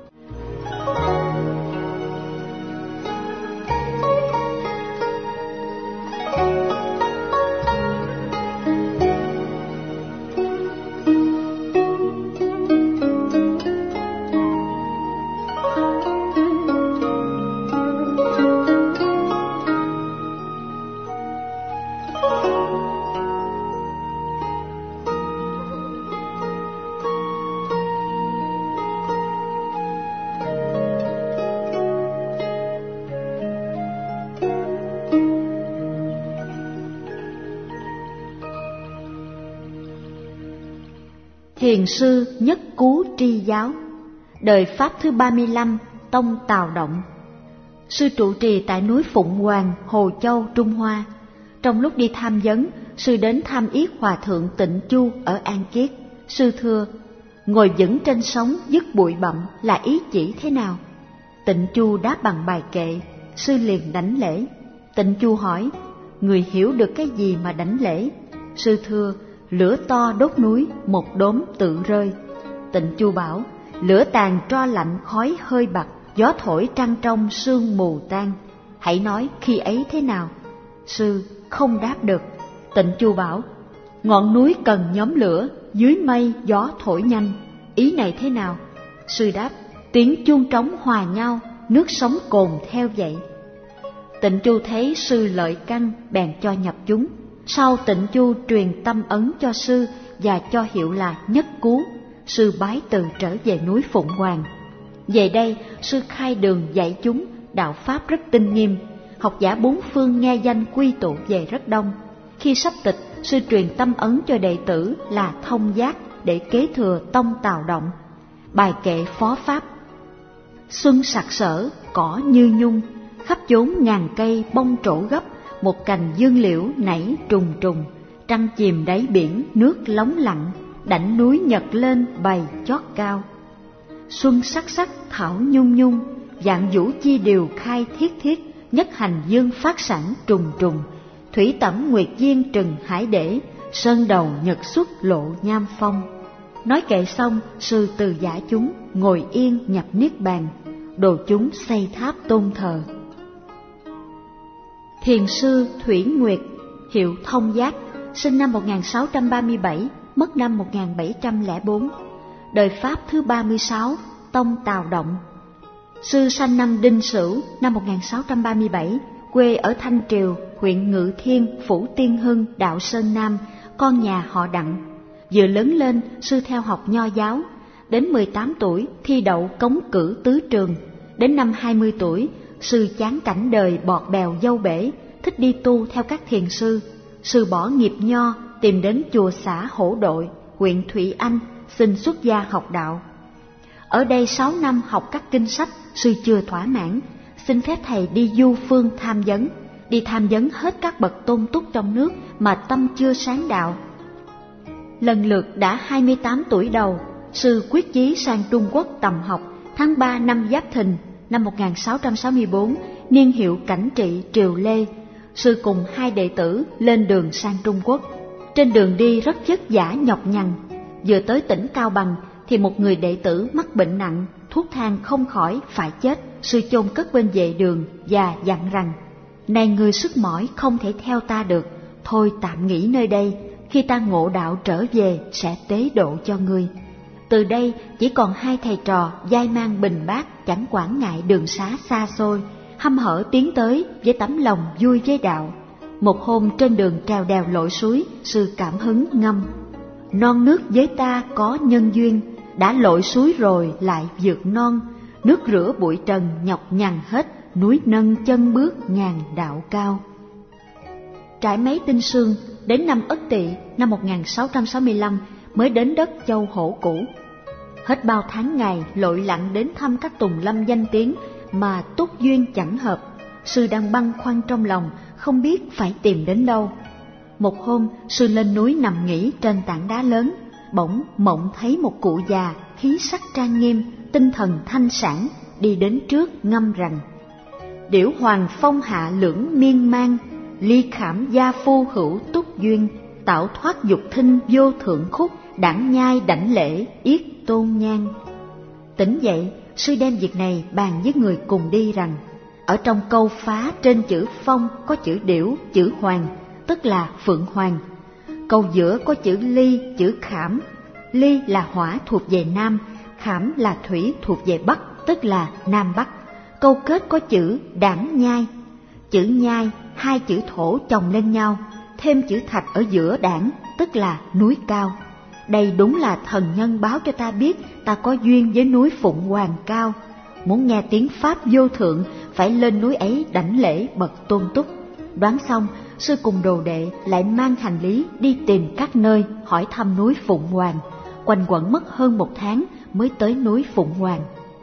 Thiền sư Nhất Cú Tri Giáo, đời Pháp thứ ba mươi lăm, tông Tào Động. Sư trụ trì tại núi Phụng Hoàng, Hồ Châu, Trung Hoa. Trong lúc đi tham vấn, sư đến thăm yết hòa thượng Tịnh Chu ở An Kiết. Sư thưa: ngồi vững trên sóng dứt bụi bặm là ý chỉ thế nào? Tịnh Chu đáp bằng bài kệ. Sư liền đảnh lễ. Tịnh Chu hỏi: người hiểu được cái gì mà đảnh lễ? Sư thưa: lửa to đốt núi, một đốm tự rơi. Tịnh Chu bảo: lửa tàn tro lạnh, khói hơi bặt, gió thổi trăng trong, sương mù tan. Hãy nói khi ấy thế nào? Sư không đáp được. Tịnh Chu bảo: ngọn núi cần nhóm lửa, dưới mây gió thổi nhanh. Ý này thế nào? Sư đáp: tiếng chuông trống hòa nhau, nước sóng cồn theo vậy. Tịnh Chu thấy sư lợi căn, bèn cho nhập chúng. Sau Tịnh Chu truyền tâm ấn cho sư và cho hiệu là Nhất Cú. Sư bái từ trở về núi Phụng Hoàng. Về đây, sư khai đường dạy chúng đạo pháp rất tinh nghiêm. học giả bốn phương nghe danh quy tụ về rất đông. Khi sắp tịch, sư truyền tâm ấn cho đệ tử là Thông Giác để kế thừa tông Tào Động. Bài kệ phó pháp: xuân sặc sỡ, cỏ như nhung, khắp chốn ngàn cây bông trổ gấp, một cành dương liễu nảy trùng trùng, trăng chìm đáy biển nước lóng lặng, đảnh núi nhật lên bày chót cao. Xuân sắc sắc thảo nhung nhung, vạn vũ chi điều khai thiết thiết, nhất hành dương phát sản trùng trùng, thủy tẩm nguyệt diên trừng hải để, sơn đầu nhật xuất lộ nham phong. Nói kệ xong, sư từ giả chúng ngồi yên nhập niết bàn, đồ chúng xây tháp tôn thờ. Thiền sư Thủy Nguyệt, hiệu Thông Giác, sinh năm một nghìn sáu trăm ba mươi bảy, mất năm một nghìn bảy trăm lẻ bốn, đời Pháp thứ ba mươi sáu, tông Tào Động. Sư sanh năm Đinh Sửu năm một nghìn sáu trăm ba mươi bảy, quê ở Thanh Triều, huyện Ngự Thiên, phủ Tiên Hưng, đạo Sơn Nam, con nhà họ Đặng. Vừa lớn lên, sư theo học Nho giáo. Đến mười tám tuổi, thi đậu cống cử tứ trường. Đến năm hai mươi tuổi, sư chán cảnh đời bọt bèo dâu bể, thích đi tu theo các thiền sư. Sư bỏ nghiệp Nho, tìm đến chùa xã Hổ Đội, huyện Thủy Anh, xin xuất gia học đạo. Ở đây sáu năm học các kinh sách, sư chưa thỏa mãn, xin phép thầy đi du phương tham vấn. Đi tham vấn hết các bậc tôn túc trong nước mà tâm chưa sáng đạo. Lần lượt đã hai mươi tám tuổi đầu, sư quyết chí sang Trung Quốc tầm học. Tháng ba năm Giáp Thìn năm một nghìn sáu trăm sáu mươi bốn, niên hiệu Cảnh Trị Triều Lê, sư cùng hai đệ tử lên đường sang Trung Quốc. Trên đường đi rất vất vả nhọc nhằn. Vừa tới tỉnh Cao Bằng thì một người đệ tử mắc bệnh nặng, thuốc thang không khỏi, phải chết. Sư chôn cất bên vệ đường và dặn rằng: này người sức mỏi không thể theo ta được, thôi tạm nghỉ nơi đây, khi ta ngộ đạo trở về sẽ tế độ cho ngươi. Từ đây chỉ còn hai thầy trò vai mang bình bát, chẳng quản ngại đường xá xa xôi, hăm hở tiến tới với tấm lòng vui với đạo. Một hôm trên đường trèo đèo lội suối, sư cảm hứng ngâm: non nước với ta có nhân duyên, đã lội suối rồi lại vượt non, nước rửa bụi trần nhọc nhằn hết, núi nâng chân bước ngàn đạo cao. Trải mấy tinh sương, đến năm Ất Tỵ năm một nghìn sáu trăm sáu mươi lăm mới đến đất Châu Hổ cũ. Hết bao tháng ngày lội lặn đến thăm các tùng lâm danh tiếng mà túc duyên chẳng hợp. Sư đang băn khoăn trong lòng, không biết phải tìm đến đâu. Một hôm, sư lên núi nằm nghỉ trên tảng đá lớn, bỗng mộng thấy một cụ già khí sắc trang nghiêm, tinh thần thanh sảng, đi đến trước ngâm rằng: điểu hoàng phong hạ lưỡng miên man, ly khảm gia phu hữu túc duyên, tạo thoát dục thinh vô thượng khúc, đẳng nhai đảnh lễ yết tôn nhan. Tỉnh dậy, sư đem việc này bàn với người cùng đi rằng: ở trong câu phá trên chữ phong có chữ điểu, chữ hoàng, tức là phượng hoàng. Câu giữa có chữ ly, chữ khảm. Ly là hỏa thuộc về nam, khảm là thủy thuộc về bắc, tức là nam bắc. Câu kết có chữ đảng nhai. Chữ nhai, hai chữ thổ chồng lên nhau, thêm chữ thạch ở giữa đảng, tức là núi cao. Đây đúng là thần nhân báo cho ta biết ta có duyên với núi Phụng Hoàng cao. Muốn nghe tiếng Pháp vô thượng, phải lên núi ấy đảnh lễ bậc tôn túc. Đoán xong, sư cùng đồ đệ lại mang hành lý đi tìm các nơi hỏi thăm núi Phụng Hoàng. Quanh quẩn mất hơn một tháng mới tới núi Phụng Hoàng.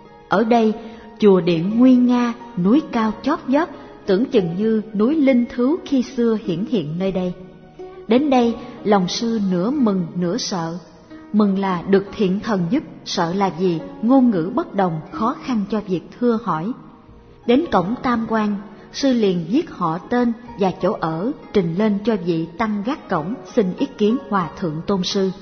Ở đây, chùa điện nguy nga, núi cao chót vót, tưởng chừng như núi linh thứu khi xưa hiển hiện nơi đây. Đến đây, lòng sư nửa mừng nửa sợ. Mừng là được thiện thần giúp, sợ là gì ngôn ngữ bất đồng, khó khăn cho việc thưa hỏi. Đến cổng Tam Quan, sư liền viết họ tên và chỗ ở, trình lên cho vị tăng gác cổng xin ý kiến hòa thượng tôn sư.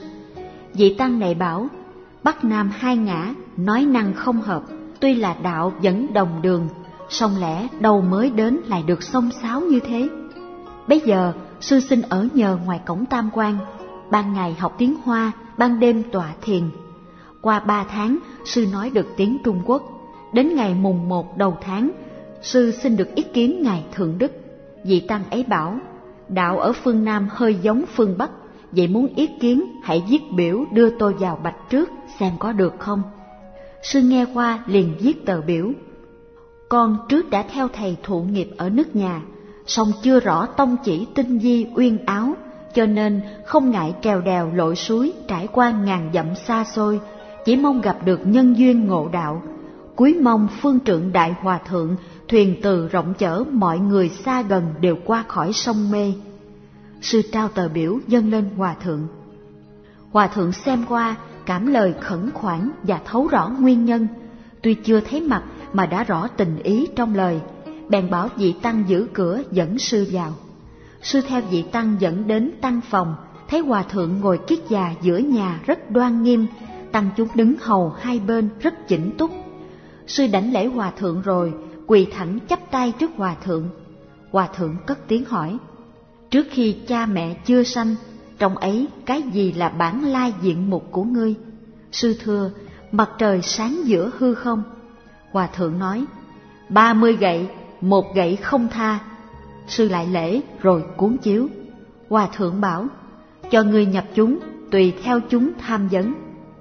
Vị tăng này bảo: Bắc Nam hai ngã, nói năng không hợp, tuy là đạo vẫn đồng đường, song lẽ đâu mới đến lại được xông xáo như thế. Bây giờ sư xin ở nhờ ngoài cổng Tam Quan, ban ngày học tiếng Hoa, ban đêm tọa thiền. Qua ba tháng, sư nói được tiếng Trung Quốc. Đến ngày mùng một đầu tháng, sư xin được ý kiến ngài Thượng Đức. Vị tăng ấy bảo: đạo ở phương Nam hơi giống phương Bắc, vậy muốn ý kiến hãy viết biểu đưa tôi vào bạch trước xem có được không. Sư nghe qua liền viết tờ biểu: Con trước đã theo thầy thụ nghiệp ở nước nhà, song chưa rõ tông chỉ tinh vi uyên áo, cho nên không ngại trèo đèo lội suối trải qua ngàn dặm xa xôi, chỉ mong gặp được nhân duyên ngộ đạo. Cúi mong phương trượng đại hòa thượng thuyền từ rộng chở mọi người xa gần đều qua khỏi sông mê. Sư trao tờ biểu dâng lên hòa thượng. Hòa thượng xem qua, cảm lời khẩn khoản và thấu rõ nguyên nhân. Tuy chưa thấy mặt mà đã rõ tình ý trong lời, bèn bảo vị tăng giữ cửa dẫn sư vào. Sư theo vị tăng dẫn đến tăng phòng, thấy hòa thượng ngồi kiết già giữa nhà rất đoan nghiêm, tăng chúng đứng hầu hai bên rất chỉnh túc. Sư đảnh lễ hòa thượng rồi, quỳ thẳng chắp tay trước hòa thượng. Hòa thượng cất tiếng hỏi: trước khi cha mẹ chưa sanh, trong ấy cái gì là bản lai diện mục của ngươi? Sư thưa: mặt trời sáng giữa hư không. Hòa thượng nói: ba mươi gậy, một gậy không tha. Sư lại lễ rồi cuốn chiếu. Hòa thượng bảo: cho ngươi nhập chúng, tùy theo chúng tham vấn.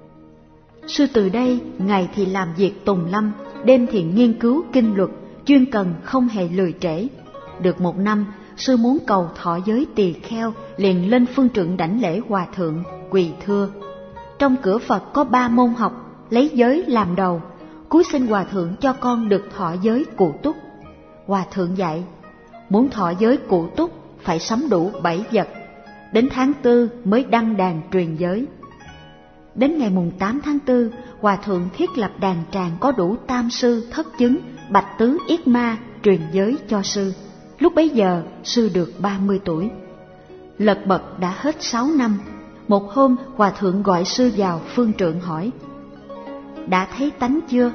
Sư từ đây ngày thì làm việc tùng lâm, đêm thì nghiên cứu kinh luật, chuyên cần không hề lười trễ. Được một năm, sư muốn cầu thọ giới tỳ kheo, liền lên phương trượng đảnh lễ hòa thượng, quỳ thưa: trong cửa Phật có ba môn học, lấy giới làm đầu, cúi xin hòa thượng cho con được thọ giới cụ túc. Hòa thượng dạy: muốn thọ giới cụ túc phải sắm đủ bảy vật, đến tháng tư mới đăng đàn truyền giới. Đến ngày mùng tám tháng tư, hòa thượng thiết lập đàn tràng có đủ tam sư, thất chứng, bạch tứ, yết ma truyền giới cho sư. Lúc bấy giờ sư được ba mươi tuổi. Lật bật đã hết sáu năm. Một hôm hòa thượng gọi sư vào phương trượng hỏi: đã thấy tánh chưa?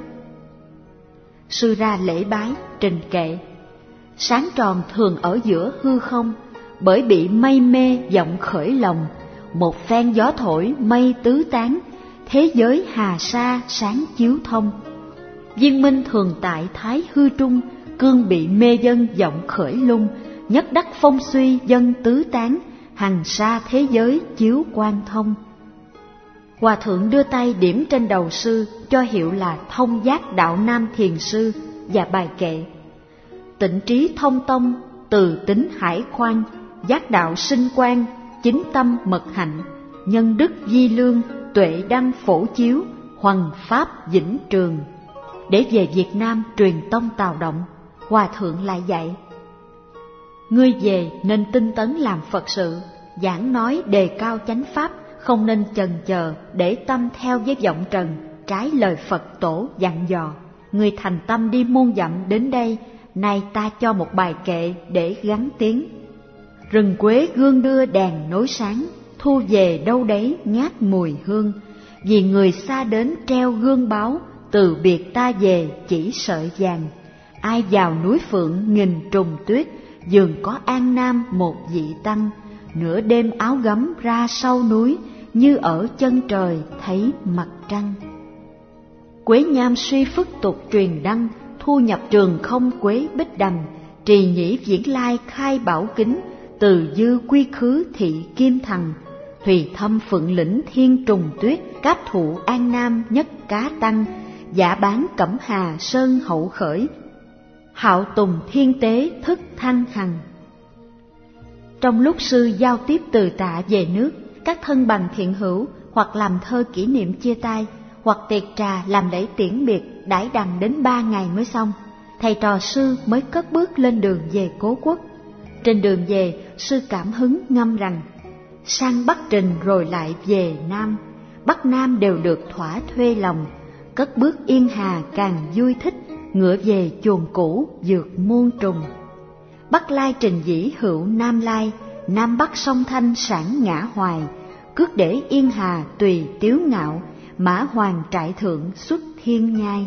Sư ra lễ bái, trình kệ: sáng tròn thường ở giữa hư không, bởi bị mây mê vọng khởi lòng, một phen gió thổi mây tứ tán, thế giới hà sa sáng chiếu thông. Viên minh thường tại thái hư trung, cương bị mê dân vọng khởi lung, nhất đắc phong suy dân tứ tán, hằng sa thế giới chiếu quang thông. Hòa thượng đưa tay điểm trên đầu sư, cho hiệu là thông giác đạo nam thiền sư, và bài kệ: tịnh trí thông tông, từ tính hải khoan, giác đạo sinh quang, chính tâm mật hạnh, nhân đức di lương, tuệ đăng phổ chiếu, hoằng pháp vĩnh trường. Để về Việt Nam truyền tông Tào Động, hòa thượng lại dạy: ngươi về nên tinh tấn làm Phật sự, giảng nói đề cao chánh pháp, không nên chần chờ để tâm theo với vọng trần, trái lời Phật tổ dặn dò. Ngươi thành tâm đi muôn dặm đến đây, nay ta cho một bài kệ để gắn tiếng. Rừng quế gương đưa đèn nối sáng, thu về đâu đấy ngát mùi hương. Vì người xa đến treo gương báo, từ biệt ta về chỉ sợi vàng. Ai vào núi Phượng nghìn trùng tuyết, dường có An Nam một vị tăng. Nửa đêm áo gấm ra sau núi, như ở chân trời thấy mặt trăng. Quế nham suy phức tục truyền đăng, thu nhập trường không quế bích đằng. Trì nhĩ viễn lai khai bảo kính, từ dư quy khứ thị kim thần. Thùy thâm phượng lĩnh thiên trùng tuyết, cáp thụ An Nam nhất cá tăng. Giả bán cẩm hà sơn hậu khởi, hạo tùng thiên tế thức thăng hằng. Trong lúc sư giao tiếp từ tạ về nước, các thân bằng thiện hữu hoặc làm thơ kỷ niệm chia tay, hoặc tiệc trà làm lễ tiễn biệt, đãi đằng đến ba ngày mới xong. Thầy trò sư mới cất bước lên đường về cố quốc. Trên đường về, sư cảm hứng ngâm rằng: sang Bắc Trình rồi lại về Nam, Bắc Nam đều được thỏa thuê lòng. Cất bước yên hà càng vui thích, ngựa về chuồng cũ dược muôn trùng. Bắc lai trình dĩ hữu Nam lai, Nam Bắc song thanh sản ngã hoài. Cước để yên hà tùy tiếu ngạo, mã hoàng trại thượng xuất thiên nhai.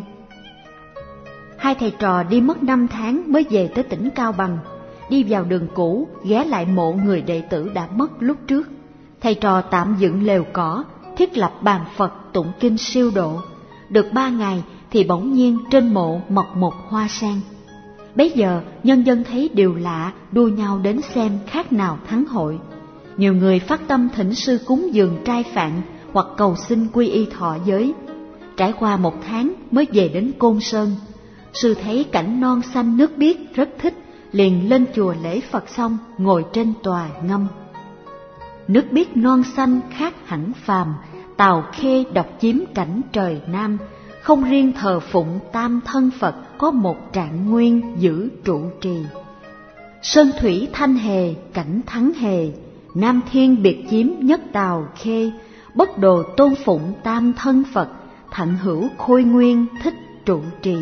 Hai thầy trò đi mất năm tháng mới về tới tỉnh Cao Bằng. Đi vào đường cũ, ghé lại mộ người đệ tử đã mất lúc trước. Thầy trò tạm dựng lều cỏ, thiết lập bàn Phật tụng kinh siêu độ. Được ba ngày thì bỗng nhiên trên mộ mọc một hoa sen. Bấy giờ nhân dân thấy điều lạ, đua nhau đến xem khác nào thắng hội. Nhiều người phát tâm thỉnh sư cúng dường trai phạn hoặc cầu xin quy y thọ giới. Trải qua một tháng mới về đến Côn Sơn. Sư thấy cảnh non xanh nước biếc rất thích, liền lên chùa lễ Phật xong ngồi trên tòa ngâm. Nước biếc non xanh khác hẳn phàm, Tào Khê độc chiếm cảnh trời Nam. Không riêng thờ phụng tam thân Phật, có một trạng nguyên giữ trụ trì. Sơn thủy thanh hề, cảnh thắng hề, Nam thiên biệt chiếm nhất Tào Khê. Bất đồ tôn phụng tam thân Phật, thạnh hữu khôi nguyên thích trụ trì.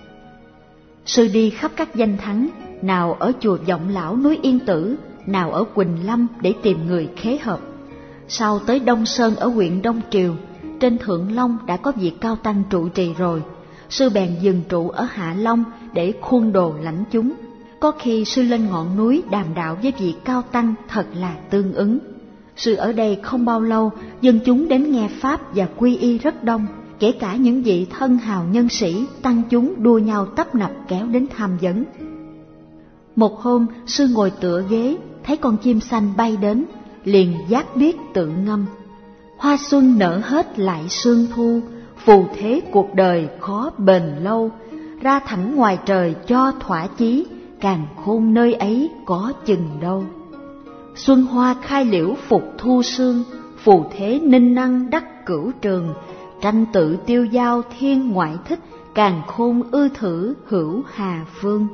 Sư đi khắp các danh thắng, nào ở chùa Vọng Lão núi Yên Tử, nào ở Quỳnh Lâm để tìm người khế hợp. Sau tới Đông Sơn ở huyện Đông Triều, trên Thượng Long đã có vị cao tăng trụ trì rồi. Sư bèn dừng trụ ở Hạ Long để khuôn đồ lãnh chúng. Có khi sư lên ngọn núi đàm đạo với vị cao tăng thật là tương ứng. Sư ở đây không bao lâu, dân chúng đến nghe Pháp và quy y rất đông, kể cả những vị thân hào nhân sĩ, tăng chúng đua nhau tấp nập kéo đến tham vấn. Một hôm, sư ngồi tựa ghế, thấy con chim xanh bay đến, liền giác biết tự ngâm. Hoa xuân nở hết lại sương thu, phù thế cuộc đời khó bền lâu. Ra thẳng ngoài trời cho thỏa chí, càng khôn nơi ấy có chừng đâu. Xuân hoa khai liễu phục thu sương, phù thế ninh năng đắc cửu trường. Tranh tự tiêu giao thiên ngoại thích, càng khôn ư thử hữu hà phương.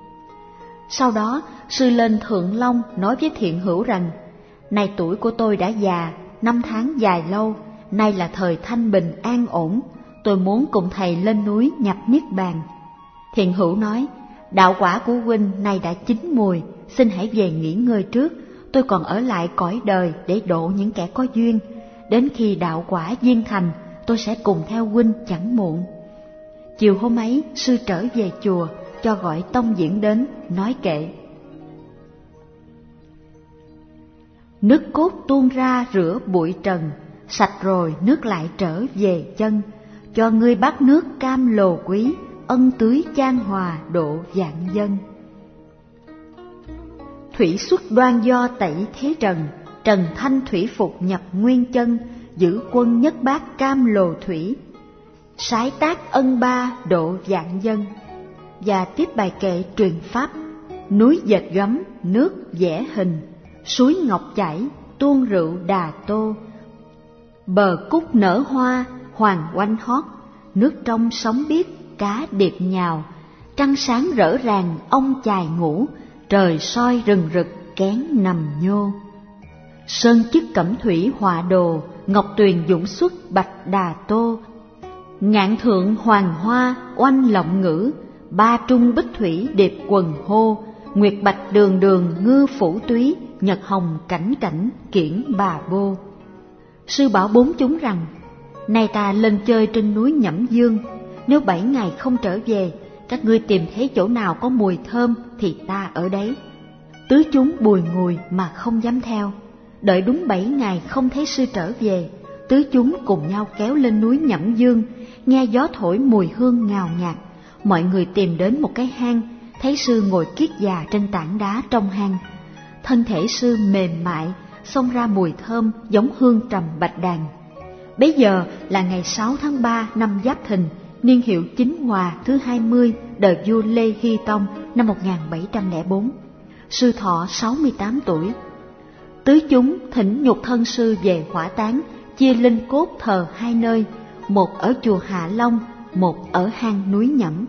Sau đó, sư lên Thượng Long nói với thiện hữu rằng: Nay tuổi của tôi đã già, năm tháng dài lâu, nay là thời thanh bình an ổn, tôi muốn cùng thầy lên núi nhập niết bàn. Thiện hữu nói: Đạo quả của huynh nay đã chín mùi, xin hãy về nghỉ ngơi trước, tôi còn ở lại cõi đời để độ những kẻ có duyên. Đến khi đạo quả viên thành, tôi sẽ cùng theo huynh chẳng muộn. Chiều hôm ấy, sư trở về chùa, cho gọi tông diễn đến, nói kệ: Nước cốt tuôn ra rửa bụi trần, sạch rồi nước lại trở về chân. Cho ngươi bát nước cam lồ quý, ân tưới chan hòa độ vạn dân. Thủy xuất đoan do tẩy thế trần, trần thanh thủy phục nhập nguyên chân. Giữ quân nhất bát cam lồ thủy, sái tác ân ba độ vạn dân. Và tiếp bài kệ truyền pháp: Núi dệt gấm, nước vẽ hình, suối ngọc chảy, tuôn rượu đà tô. Bờ cúc nở hoa, hoàng oanh hót, nước trong sóng biếc, cá điệp nhào. Trăng sáng rỡ ràng, ong chài ngủ, trời soi rừng rực, kén nằm nhô. Sơn chức cẩm thủy họa đồ, ngọc tuyền dũng xuất bạch đà tô. Ngạn thượng hoàng hoa, oanh lộng ngữ, ba trung bích thủy điệp quần hô. Nguyệt bạch đường đường ngư phủ túy, nhật hồng cảnh cảnh kiển bà bô. Sư bảo bốn chúng rằng: Nay ta lên chơi trên núi Nhẫm Dương, nếu bảy ngày không trở về, các ngươi tìm thấy chỗ nào có mùi thơm thì ta ở đấy. Tứ chúng bùi ngùi mà không dám theo. Đợi đúng bảy ngày không thấy sư trở về, tứ chúng cùng nhau kéo lên núi Nhẫm Dương. Nghe gió thổi mùi hương ngào ngạt, mọi người tìm đến một cái hang, thấy sư ngồi kiết già trên tảng đá trong hang. Thân thể sư mềm mại, xông ra mùi thơm giống hương trầm bạch đàn. Bấy giờ là ngày sáu tháng ba năm Giáp Thìn, niên hiệu Chính Hòa thứ hai mươi, đời vua Lê Hy Tông, năm một nghìn bảy trăm lẻ bốn. Sư thọ sáu mươi tám tuổi. Tứ chúng thỉnh nhục thân sư về hỏa táng, chia linh cốt thờ hai nơi, một ở chùa Hạ Long, một ở hang núi Nhẫm.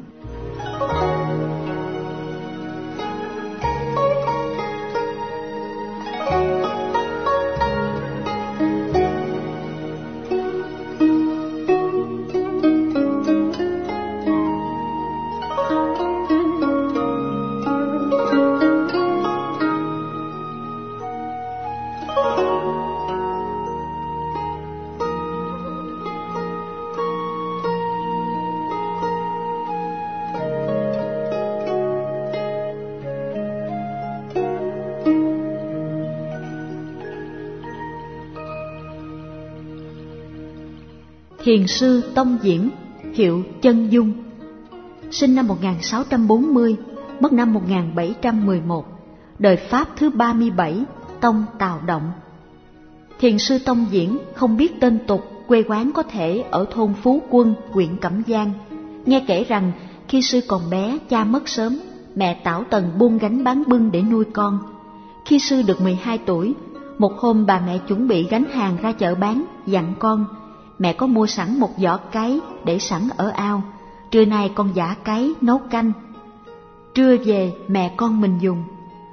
Thiền sư Tông Diễn, hiệu Chân Dung, sinh năm một nghìn sáu trăm bốn mươi, mất năm một nghìn bảy trăm mười một, đời Pháp thứ ba mươi bảy, tông Tào Động. Thiền sư Tông Diễn không biết tên tục, quê quán có thể ở thôn Phú Quân, huyện Cẩm Giang. Nghe kể rằng Khi sư còn bé, cha mất sớm, mẹ Tảo Tần buông gánh bán bưng để nuôi con. Khi sư được mười hai tuổi, một hôm bà mẹ chuẩn bị gánh hàng ra chợ bán, dặn con, mẹ có mua sẵn một giỏ cáy để sẵn ở ao, trưa nay con giã cáy nấu canh, trưa về mẹ con mình dùng.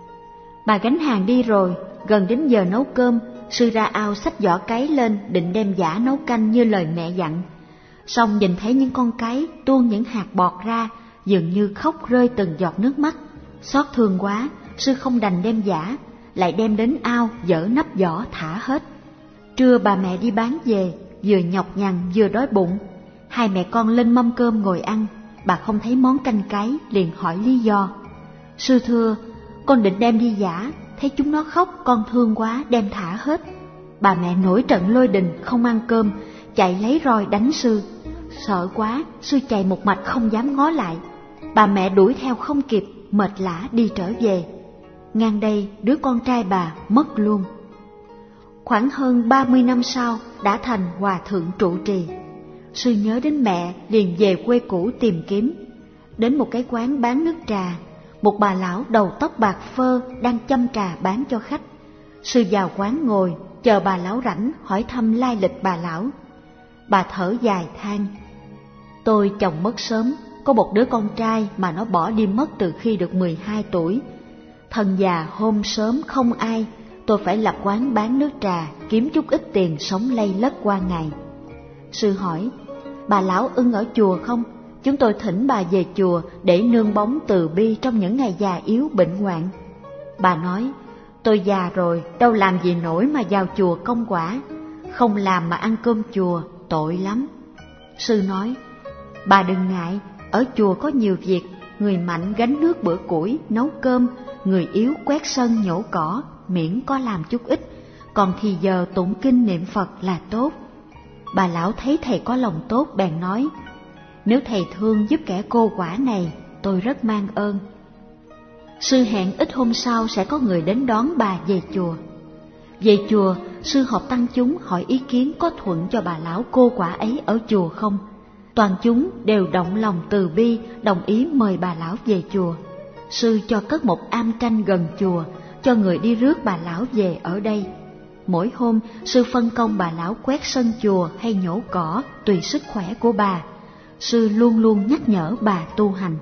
Bà gánh hàng đi rồi, gần đến giờ nấu cơm, sư ra ao xách giỏ cáy lên định đem giã nấu canh như lời mẹ dặn. Xong nhìn thấy những con cáy tuôn những hạt bọt ra, dường như khóc rơi từng giọt nước mắt. Xót thương quá, sư không đành đem giã, lại đem đến ao dỡ nắp giỏ thả hết. Trưa bà mẹ đi bán về, vừa nhọc nhằn vừa đói bụng. Hai mẹ con lên mâm cơm ngồi ăn, bà không thấy món canh cáy liền hỏi lý do. Sư thưa, con định đem đi giã, thấy chúng nó khóc con thương quá đem thả hết. Bà mẹ nổi trận lôi đình không ăn cơm, chạy lấy roi đánh sư. Sợ quá, sư chạy một mạch không dám ngó lại. Bà mẹ đuổi theo không kịp, mệt lả đi trở về. Ngang đây đứa con trai bà mất luôn. Khoảng hơn ba mươi năm sau đã thành hòa thượng trụ trì. Sư nhớ đến mẹ liền về quê cũ tìm kiếm. Đến một cái quán bán nước trà, một bà lão đầu tóc bạc phơ đang châm trà bán cho khách. Sư vào quán ngồi, chờ bà lão rảnh hỏi thăm lai lịch bà lão. Bà thở dài than, tôi chồng mất sớm, có một đứa con trai mà nó bỏ đi mất từ khi được mười hai tuổi. Thân già hôm sớm không ai, tôi phải lập quán bán nước trà, kiếm chút ít tiền sống lây lất qua ngày. Sư hỏi, bà lão ưng ở chùa không? Chúng tôi thỉnh bà về chùa để nương bóng từ bi trong những ngày già yếu bệnh hoạn. Bà nói, tôi già rồi, đâu làm gì nổi mà vào chùa công quả, không làm mà ăn cơm chùa, tội lắm. Sư nói, bà đừng ngại, ở chùa có nhiều việc, người mạnh gánh nước bữa củi, nấu cơm, người yếu quét sân nhổ cỏ, miễn có làm chút ít, còn thì giờ tụng kinh niệm Phật là tốt. Bà lão thấy thầy có lòng tốt bèn nói, nếu thầy thương giúp kẻ cô quả này, tôi rất mang ơn. Sư hẹn ít hôm sau sẽ có người đến đón bà về chùa. Về chùa, sư họp tăng chúng hỏi ý kiến có thuận cho bà lão cô quả ấy ở chùa không. Toàn chúng đều động lòng từ bi, đồng ý mời bà lão về chùa. Sư cho cất một am tranh gần chùa, cho người đi rước bà lão về ở đây. Mỗi hôm, sư phân công bà lão quét sân chùa hay nhổ cỏ, tùy sức khỏe của bà. Sư luôn luôn nhắc nhở bà tu hành.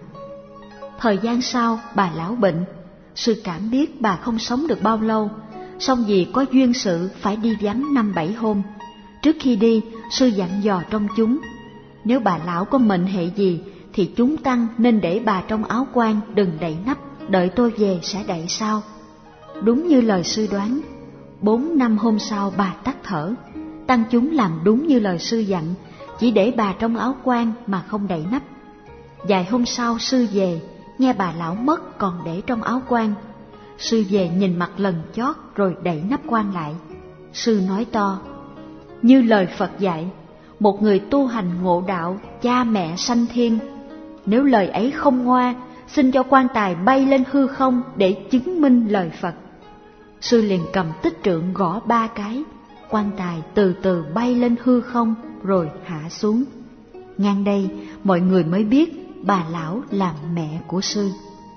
Thời gian sau, bà lão bệnh. Sư cảm biết bà không sống được bao lâu, song vì có duyên sự phải đi vắng năm bảy hôm. Trước khi đi, sư dặn dò trong chúng, nếu bà lão có mệnh hệ gì thì chúng tăng nên để bà trong áo quan, đừng đậy nắp, đợi tôi về sẽ đậy sau. Đúng như lời sư đoán, bốn năm hôm sau bà tắt thở. Tăng chúng làm đúng như lời sư dặn, chỉ để bà trong áo quan mà không đậy nắp. Vài hôm sau sư về, nghe bà lão mất còn để trong áo quan. Sư về nhìn mặt lần chót rồi đậy nắp quan lại. Sư nói to, như lời Phật dạy, một người tu hành ngộ đạo, cha mẹ sanh thiên. Nếu lời ấy không ngoa, xin cho quan tài bay lên hư không để chứng minh lời Phật. Sư liền cầm tích trượng gõ ba cái, quan tài từ từ bay lên hư không rồi hạ xuống. Ngang đây mọi người mới biết bà lão là mẹ của sư.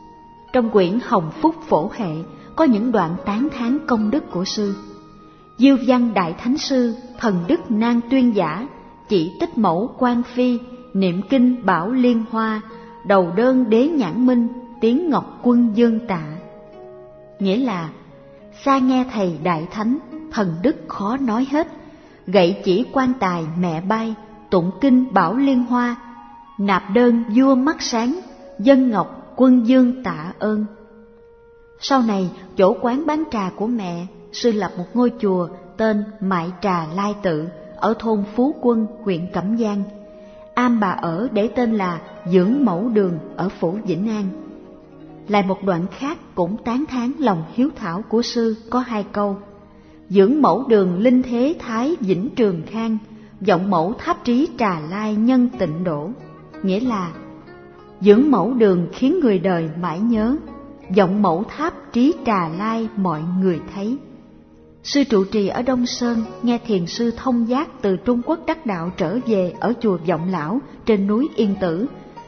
Trong quyển Hồng Phúc Phổ Hệ có những đoạn tán thán công đức của sư. Diêu văn đại thánh sư, thần đức nan tuyên giả, chỉ tích mẫu quan phi, niệm kinh bảo liên hoa, đầu đơn đế nhãn minh, tiếng ngọc quân dương tạ. Nghĩa là, xa nghe thầy đại thánh, thần đức khó nói hết, gậy chỉ quan tài mẹ bay, tụng kinh bảo liên hoa, nạp đơn vua mắt sáng, dân ngọc quân dương tạ ơn. Sau này, chỗ quán bán trà của mẹ, sư lập một ngôi chùa tên Mại Trà Lai Tự ở thôn Phú Quân, huyện Cẩm Giang. Am bà ở để tên là Dưỡng Mẫu Đường ở phủ Vĩnh An. Lại một đoạn khác cũng tán thán lòng hiếu thảo của sư có hai câu: Dưỡng Mẫu Đường linh thế thái vĩnh trường khang, vọng mẫu tháp trí Trà Lai nhân tịnh đổ. Nghĩa là dưỡng mẫu đường khiến người đời mãi nhớ, vọng mẫu tháp trí Trà Lai mọi người thấy. Sư trụ trì ở Đông Sơn nghe thiền sư Thông Giác từ Trung Quốc đắc đạo trở về ở chùa Vọng Lão trên núi Yên Tử,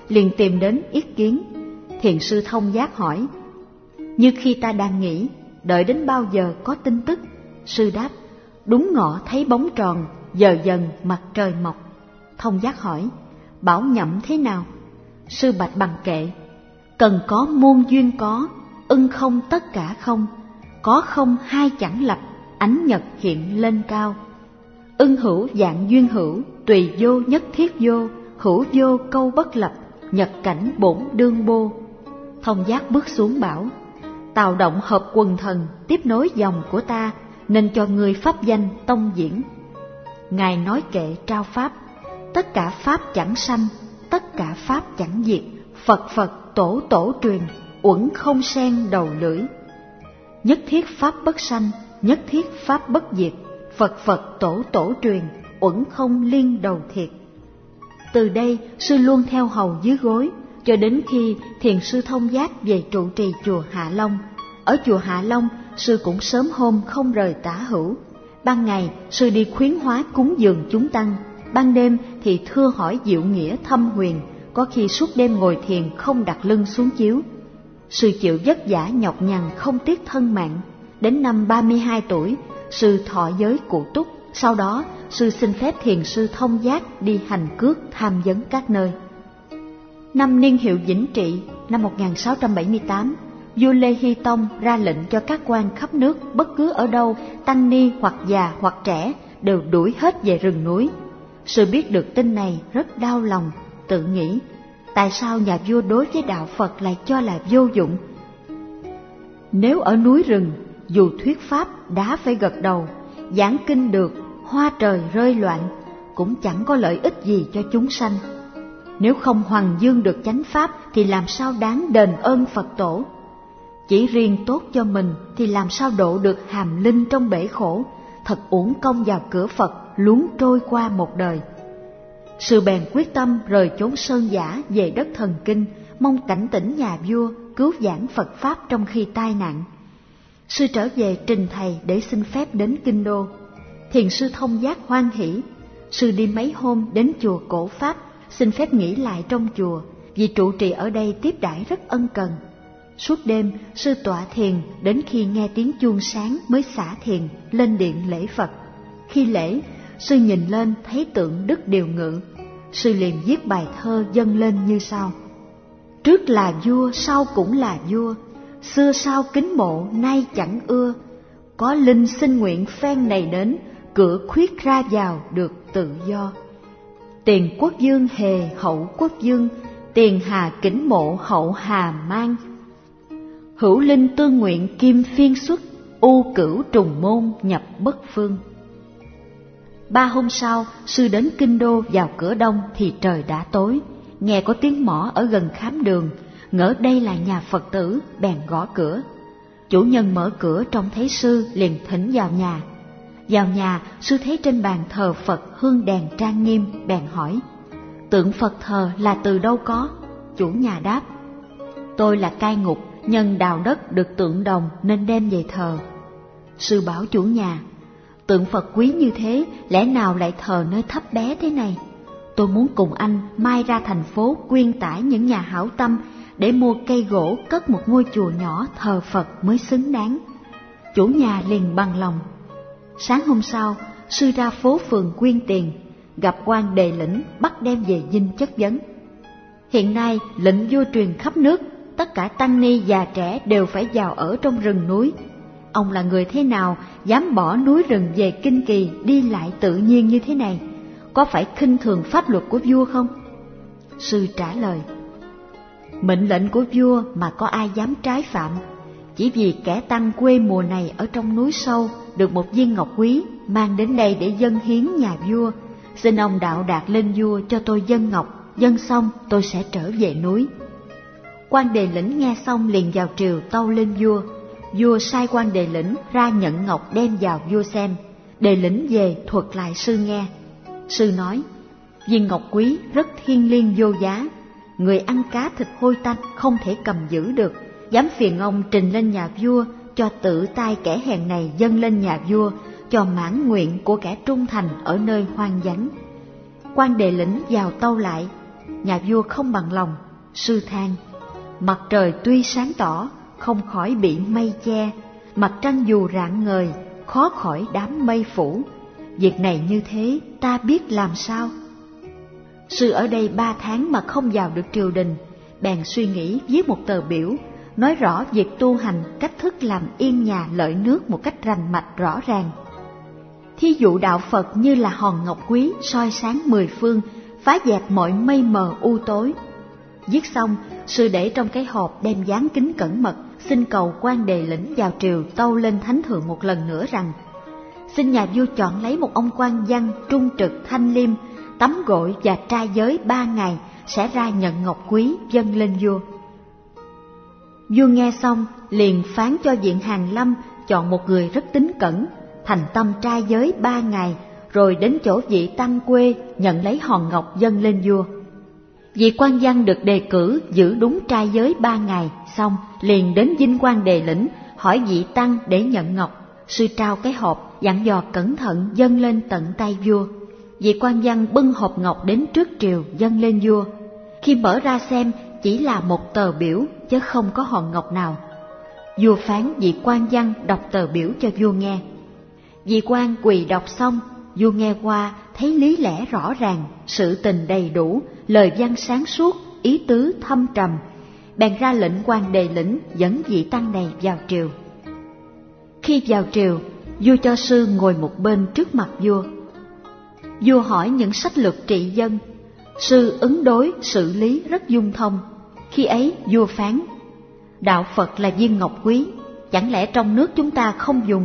liền tìm đến Yết Kiến. Thiền sư Thông Giác hỏi: như khi ta đang nghĩ, đợi đến bao giờ có tin tức? Sư đáp: đúng ngọ thấy bóng tròn, giờ dần mặt trời mọc. Thông Giác hỏi: bảo nhậm thế nào? Sư bạch bằng kệ: cần có muôn duyên có, ưng không tất cả không, có không hai chẳng lập, ánh nhật hiện lên cao. Ưng hữu dạng duyên hữu, tùy vô nhất thiết vô, hữu vô câu bất lập, nhật cảnh bổn đương bô. Thông Giác bước xuống bảo: tào động hợp quần thần, tiếp nối dòng của ta, nên cho ngươi pháp danh Tông Diễn. Ngài nói kệ trao pháp: tất cả pháp chẳng sanh, tất cả pháp chẳng diệt, Phật Phật tổ tổ truyền, uẩn không sen đầu lưỡi. Nhất thiết pháp bất sanh, nhất thiết pháp bất diệt, Phật Phật tổ tổ truyền, uẩn không liên đầu thiệt. Từ đây sư luôn theo hầu dưới gối, cho đến khi thiền sư Thông Giác về trụ trì chùa Hạ Long. Ở chùa Hạ Long, sư cũng sớm hôm không rời tả hữu. Ban ngày sư đi khuyến hóa cúng dường chúng tăng, ban đêm thì thưa hỏi diệu nghĩa thâm huyền, có khi suốt đêm ngồi thiền không đặt lưng xuống chiếu. Sư chịu vất vả nhọc nhằn không tiếc thân mạng. Đến năm ba mươi hai tuổi, sư thọ giới cụ túc. Sau đó sư xin phép thiền sư Thông Giác đi hành cước tham vấn các nơi. Năm niên hiệu Vĩnh Trị, năm một nghìn sáu trăm bảy mươi tám, vua Lê Hy Tông ra lệnh cho các quan khắp nước bất cứ ở đâu, tăng ni hoặc già hoặc trẻ đều đuổi hết về rừng núi. Sư biết được tin này rất đau lòng, tự nghĩ: tại sao nhà vua đối với đạo Phật lại cho là vô dụng? Nếu ở núi rừng, dù thuyết pháp đá phải gật đầu, giảng kinh được, hoa trời rơi loạn, cũng chẳng có lợi ích gì cho chúng sanh. Nếu không hoằng dương được chánh pháp thì làm sao đáng đền ơn Phật tổ? Chỉ riêng tốt cho mình thì làm sao độ được hàm linh trong bể khổ? Thật uổng công vào cửa Phật, luống trôi qua một đời. Sư bèn quyết tâm rời chốn sơn dã về đất thần kinh, mong cảnh tỉnh nhà vua, cứu giảng Phật pháp trong khi tai nạn. Sư trở về trình thầy để xin phép đến kinh đô. Thiền sư Thông Giác hoan hỷ. Sư đi mấy hôm đến chùa Cổ Pháp, xin phép nghỉ lại trong chùa, vì trụ trì ở đây tiếp đãi rất ân cần. Suốt đêm sư tọa thiền, đến khi nghe tiếng chuông sáng mới xả thiền lên điện lễ Phật. Khi lễ, sư nhìn lên thấy tượng Đức Điều Ngự. Sư liền viết bài thơ dâng lên như sau: trước là vua, sau cũng là vua, xưa sau kính mộ nay chẳng ưa. Có linh xin nguyện phen này đến, cửa khuyết ra vào được tự do. Tiền quốc dương hề hậu quốc dương, tiền hà kính mộ hậu hà mang. Hữu linh tương nguyện kim phiên xuất, u cửu trùng môn nhập bất phương. Ba hôm sau, sư đến kinh đô vào cửa đông thì trời đã tối. Nghe có tiếng mõ ở gần khám đường, ngỡ đây là nhà Phật tử, bèn gõ cửa. Chủ nhân mở cửa trông thấy sư liền thỉnh vào nhà. Vào nhà, sư thấy trên bàn thờ Phật hương đèn trang nghiêm, bèn hỏi: tượng Phật thờ là từ đâu có? Chủ nhà đáp: tôi là cai ngục, nhân đào đất được tượng đồng nên đem về thờ. Sư bảo chủ nhà: tượng Phật quý như thế, lẽ nào lại thờ nơi thấp bé thế này? Tôi muốn cùng anh mai ra thành phố quyên tải những nhà hảo tâm để mua cây gỗ cất một ngôi chùa nhỏ thờ Phật mới xứng đáng. Chủ nhà liền bằng lòng. Sáng hôm sau, sư ra phố phường quyên tiền, gặp quan đề lĩnh bắt đem về dinh chất vấn. Hiện nay lệnh vua truyền khắp nước, tất cả tăng ni già trẻ đều phải vào ở trong rừng núi. Ông là người thế nào dám bỏ núi rừng về kinh kỳ đi lại tự nhiên như thế này? Có phải khinh thường pháp luật của vua không? Sư trả lời: mệnh lệnh của vua mà có ai dám trái phạm? Chỉ vì kẻ tăng quê mùa này ở trong núi sâu được một viên ngọc quý mang đến đây để dâng hiến nhà vua, xin ông đạo đạt lên vua cho tôi dâng ngọc, dâng xong tôi sẽ trở về núi. Quan đề lĩnh nghe xong liền vào triều tâu lên vua. Vua sai quan đề lĩnh ra nhận ngọc đem vào vua xem. Đề lĩnh về thuật lại sư nghe. Sư nói: viên ngọc quý rất thiêng liêng vô giá, người ăn cá thịt hôi tanh không thể cầm giữ được, dám phiền ông trình lên nhà vua cho tự tay kẻ hèn này dâng lên nhà vua, cho mãn nguyện của kẻ trung thành ở nơi hoang vắng. Quan đề lĩnh vào tâu lại: Nhà vua không bằng lòng, sư than: mặt trời tuy sáng tỏ, không khỏi bị mây che, mặt trăng dù rạng ngời, khó khỏi đám mây phủ. Việc này như thế, ta biết làm sao? Sư ở đây ba tháng mà không vào được triều đình, bèn suy nghĩ viết một tờ biểu, nói rõ việc tu hành, cách thức làm yên nhà lợi nước một cách rành mạch rõ ràng. Thí dụ đạo Phật như là hòn ngọc quý soi sáng mười phương, phá dẹp mọi mây mờ u tối. Viết xong, sư để trong cái hộp, đem dán kính cẩn mật, xin cầu quan đề lĩnh vào triều tâu lên thánh thượng một lần nữa rằng: xin nhà vua chọn lấy một ông quan văn trung trực thanh liêm, tắm gội và trai giới ba ngày, sẽ ra nhận ngọc quý dâng lên vua. Vua nghe xong liền phán cho viện hàn lâm chọn một người rất tín cẩn, thành tâm trai giới ba ngày, rồi đến chỗ vị tăng quê nhận lấy hòn ngọc dâng lên vua. Vị quan văn được đề cử giữ đúng trai giới ba ngày, xong liền đến dinh quan đề lĩnh hỏi vị tăng để nhận ngọc. Sư trao cái hộp, dặn dò cẩn thận dâng lên tận tay vua. Vị quan văn bưng hộp ngọc đến trước triều dâng lên vua. Khi mở ra xem, chỉ là một tờ biểu chứ không có hòn ngọc nào. Vua phán vị quan văn đọc tờ biểu cho vua nghe. Vị quan quỳ đọc xong, vua nghe qua thấy lý lẽ rõ ràng, sự tình đầy đủ, lời văn sáng suốt, ý tứ thâm trầm, bèn ra lệnh quan đề lĩnh dẫn vị tăng này vào triều. Khi vào triều, vua cho sư ngồi một bên trước mặt vua. Vua hỏi những sách lược trị dân, sư ứng đối xử lý rất dung thông. Khi ấy vua phán: đạo Phật là viên ngọc quý, chẳng lẽ trong nước chúng ta không dùng?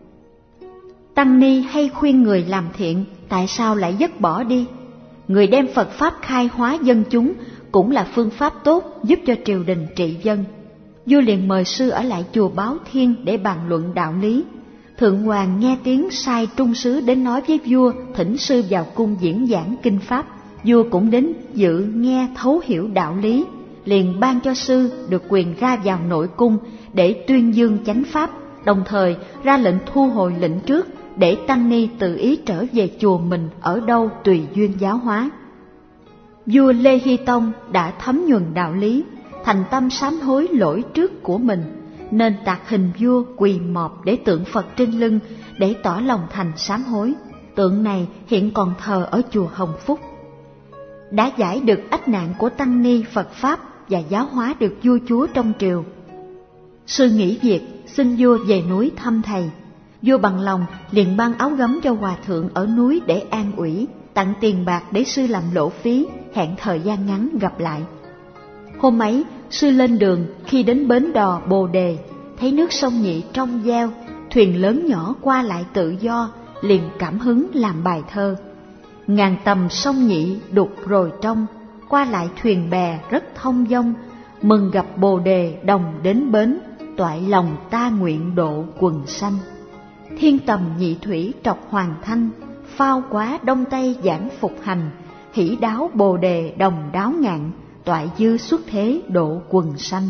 Tăng ni hay khuyên người làm thiện, tại sao lại dứt bỏ đi? Người đem Phật Pháp khai hóa dân chúng cũng là phương pháp tốt giúp cho triều đình trị dân. Vua liền mời sư ở lại chùa Báo Thiên để bàn luận đạo lý. Thượng hoàng nghe tiếng sai trung sứ đến nói với vua thỉnh sư vào cung diễn giảng kinh pháp. Vua cũng đến dự nghe thấu hiểu đạo lý, liền ban cho sư được quyền ra vào nội cung để tuyên dương chánh pháp, đồng thời ra lệnh thu hồi lệnh trước để tăng ni tự ý trở về chùa mình ở đâu tùy duyên giáo hóa. Vua Lê Hy Tông đã thấm nhuần đạo lý, thành tâm sám hối lỗi trước của mình, nên tạc hình vua quỳ mọp để tượng Phật trên lưng để tỏ lòng thành sám hối. Tượng này hiện còn thờ ở chùa Hồng Phúc. Đã giải được ách nạn của tăng ni Phật Pháp và giáo hóa được vua chúa trong triều. Sư nghỉ việc xin vua về núi thăm thầy. Vua bằng lòng liền ban áo gấm cho hòa thượng ở núi để an ủi, tặng tiền bạc để sư làm lỗ phí, hẹn thời gian ngắn gặp lại. Hôm ấy sư lên đường, khi đến bến đò Bồ Đề, thấy nước sông Nhị trong veo, thuyền lớn nhỏ qua lại tự do, liền cảm hứng làm bài thơ. Ngàn tầm sông Nhị đục rồi trong, qua lại thuyền bè rất thông dong, mừng gặp Bồ Đề đồng đến bến, toại lòng ta nguyện độ quần xanh. Thiên tầm nhị thủy trọc hoàng thanh, phao quá đông tây giảng phục hành, hỷ đáo Bồ Đề đồng đáo ngạn, toại dư xuất thế độ quần xanh.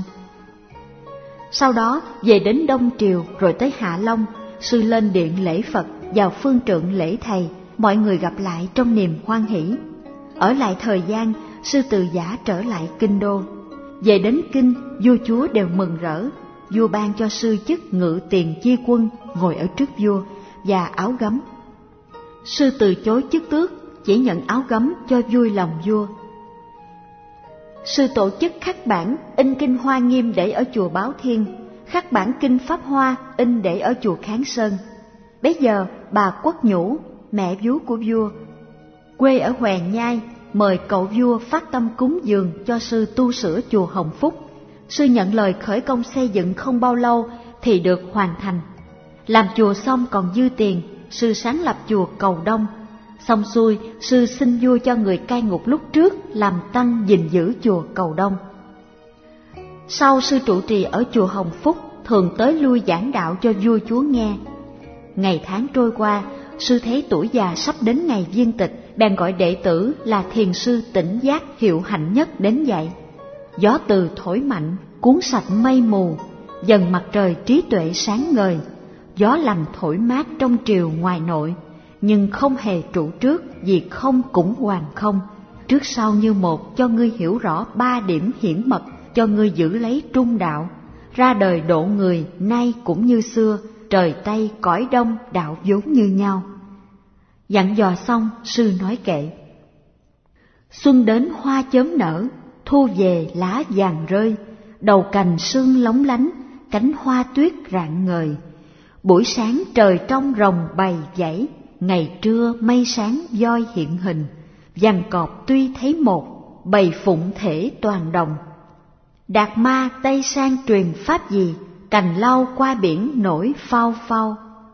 Sau đó về đến Đông Triều rồi tới Hạ Long, sư lên điện lễ Phật, vào phương trượng lễ thầy, mọi người gặp lại trong niềm hoan hỷ. Ở lại thời gian, sư từ giả trở lại kinh đô. Về đến kinh, vua chúa đều mừng rỡ. Vua ban cho sư chức ngự tiền chi quân, ngồi ở trước vua, và áo gấm. Sư từ chối chức tước, chỉ nhận áo gấm cho vui lòng vua. Sư tổ chức khắc bản in kinh Hoa Nghiêm để ở chùa Báo Thiên, khắc bản kinh Pháp Hoa in để ở chùa Kháng Sơn. Bấy giờ bà Quốc Nhũ, mẹ vú của vua, quê ở Hoè Nhai, mời cậu vua phát tâm cúng dường cho sư tu sửa chùa Hồng Phúc. Sư nhận lời khởi công xây dựng không bao lâu thì được hoàn thành. Làm chùa xong còn dư tiền, sư sáng lập chùa Cầu Đông. Xong xuôi, sư xin vua cho người cai ngục lúc trước làm tăng gìn giữ chùa Cầu Đông. Sau sư trụ trì ở chùa Hồng Phúc, thường tới lui giảng đạo cho vua chúa nghe. Ngày tháng trôi qua, sư thấy tuổi già sắp đến ngày viên tịch, bèn gọi đệ tử là thiền sư Tỉnh Giác Hiệu Hạnh Nhất đến dạy. Gió từ thổi mạnh, cuốn sạch mây mù, dần mặt trời trí tuệ sáng ngời. Gió lành thổi mát trong triều ngoài nội, nhưng không hề trụ trước vì không cũng hoàn không. trước sau như một, cho ngươi hiểu rõ ba điểm hiển mật, cho ngươi giữ lấy trung đạo. Ra đời độ người, nay cũng như xưa, trời Tây cõi Đông đạo vốn như nhau. Dặn dò xong, sư nói kệ: xuân đến hoa chớm nở, thu về lá vàng rơi, đầu cành sương lóng lánh, cánh hoa tuyết rạng ngời. Buổi sáng trời trong rồng bày dãy, ngày trưa mây sáng voi hiện hình. Giằng cọp tuy thấy một, bầy phụng thể toàn đồng. Đạt ma Tây sang truyền pháp gì, cành lau qua biển nổi phao phao.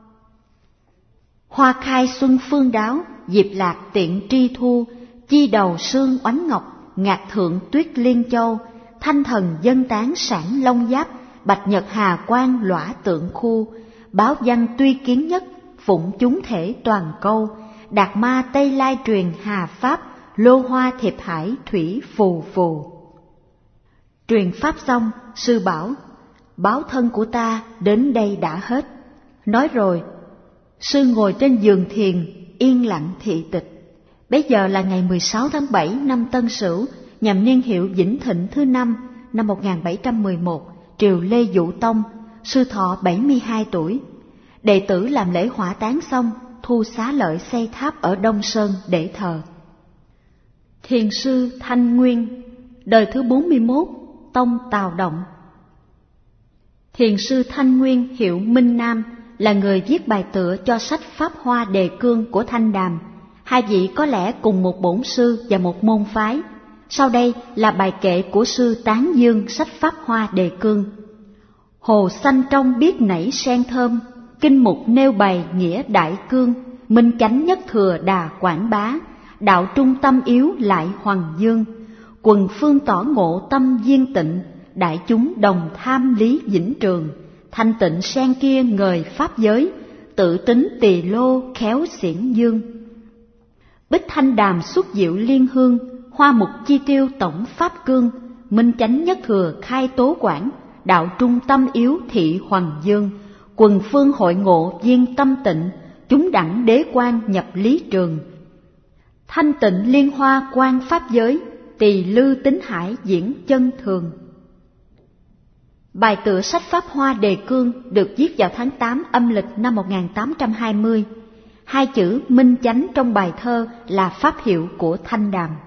Hoa khai xuân phương đáo, diệp lạc tiện tri thu. Chi đầu sương oánh ngọc, ngạc thượng tuyết liên châu. Thanh thần dân tán sản long giáp, bạch nhật hà quang lõa tượng khu. Báo văn tuy kiến nhất, phụng chúng thể toàn câu. Đạt ma Tây lai truyền hà pháp, lô hoa thiệp hải thủy phù phù. Truyền pháp xong, sư bảo: báo thân của ta đến đây đã hết. Nói rồi, sư ngồi trên giường thiền, yên lặng thị tịch. Bấy giờ là ngày mười sáu tháng bảy năm Tân Sửu, nhằm niên hiệu Vĩnh Thịnh thứ năm, năm một nghìn bảy trăm mười một, triều Lê Dụ Tông, sư thọ bảy mươi hai tuổi. Đệ tử làm lễ hỏa táng xong, thu xá lợi xây tháp ở Đông Sơn để thờ. Thiền sư Thanh Nguyên, đời thứ bốn mươi mốt, tông Tào Động. Thiền sư Thanh Nguyên hiệu Minh Nam là người viết bài tựa cho sách Pháp Hoa Đề Cương của Thanh Đàm. Hai vị có lẽ cùng một bổn sư và một môn phái. Sau đây là bài kệ của sư Tán Dương sách Pháp Hoa Đề Cương. Hồ xanh trong biết nảy sen thơm, kinh mục nêu bày nghĩa đại cương. Minh chánh nhất thừa đà quảng bá, đạo trung tâm yếu lại hoằng dương. Quần phương tỏ ngộ tâm viên tịnh, đại chúng đồng tham lý vĩnh trường. Thanh tịnh sen kia ngời pháp giới, tự tính tỳ lô khéo xiển dương. Bích thanh đàm xuất diệu liên hương, hoa mục chi tiêu tổng pháp cương. Minh chánh nhất thừa khai tố quản, đạo trung tâm yếu thị hoằng dương. Quần phương hội ngộ viên tâm tịnh, chúng đẳng đế quan nhập lý trường. Thanh tịnh liên hoa quan pháp giới, tỳ lư tính hải diễn chân thường. Bài tựa sách Pháp Hoa Đề Cương được viết vào tháng tám âm lịch năm một nghìn tám trăm hai mươi. Hai chữ minh chánh trong bài thơ là pháp hiệu của Thanh Đàm.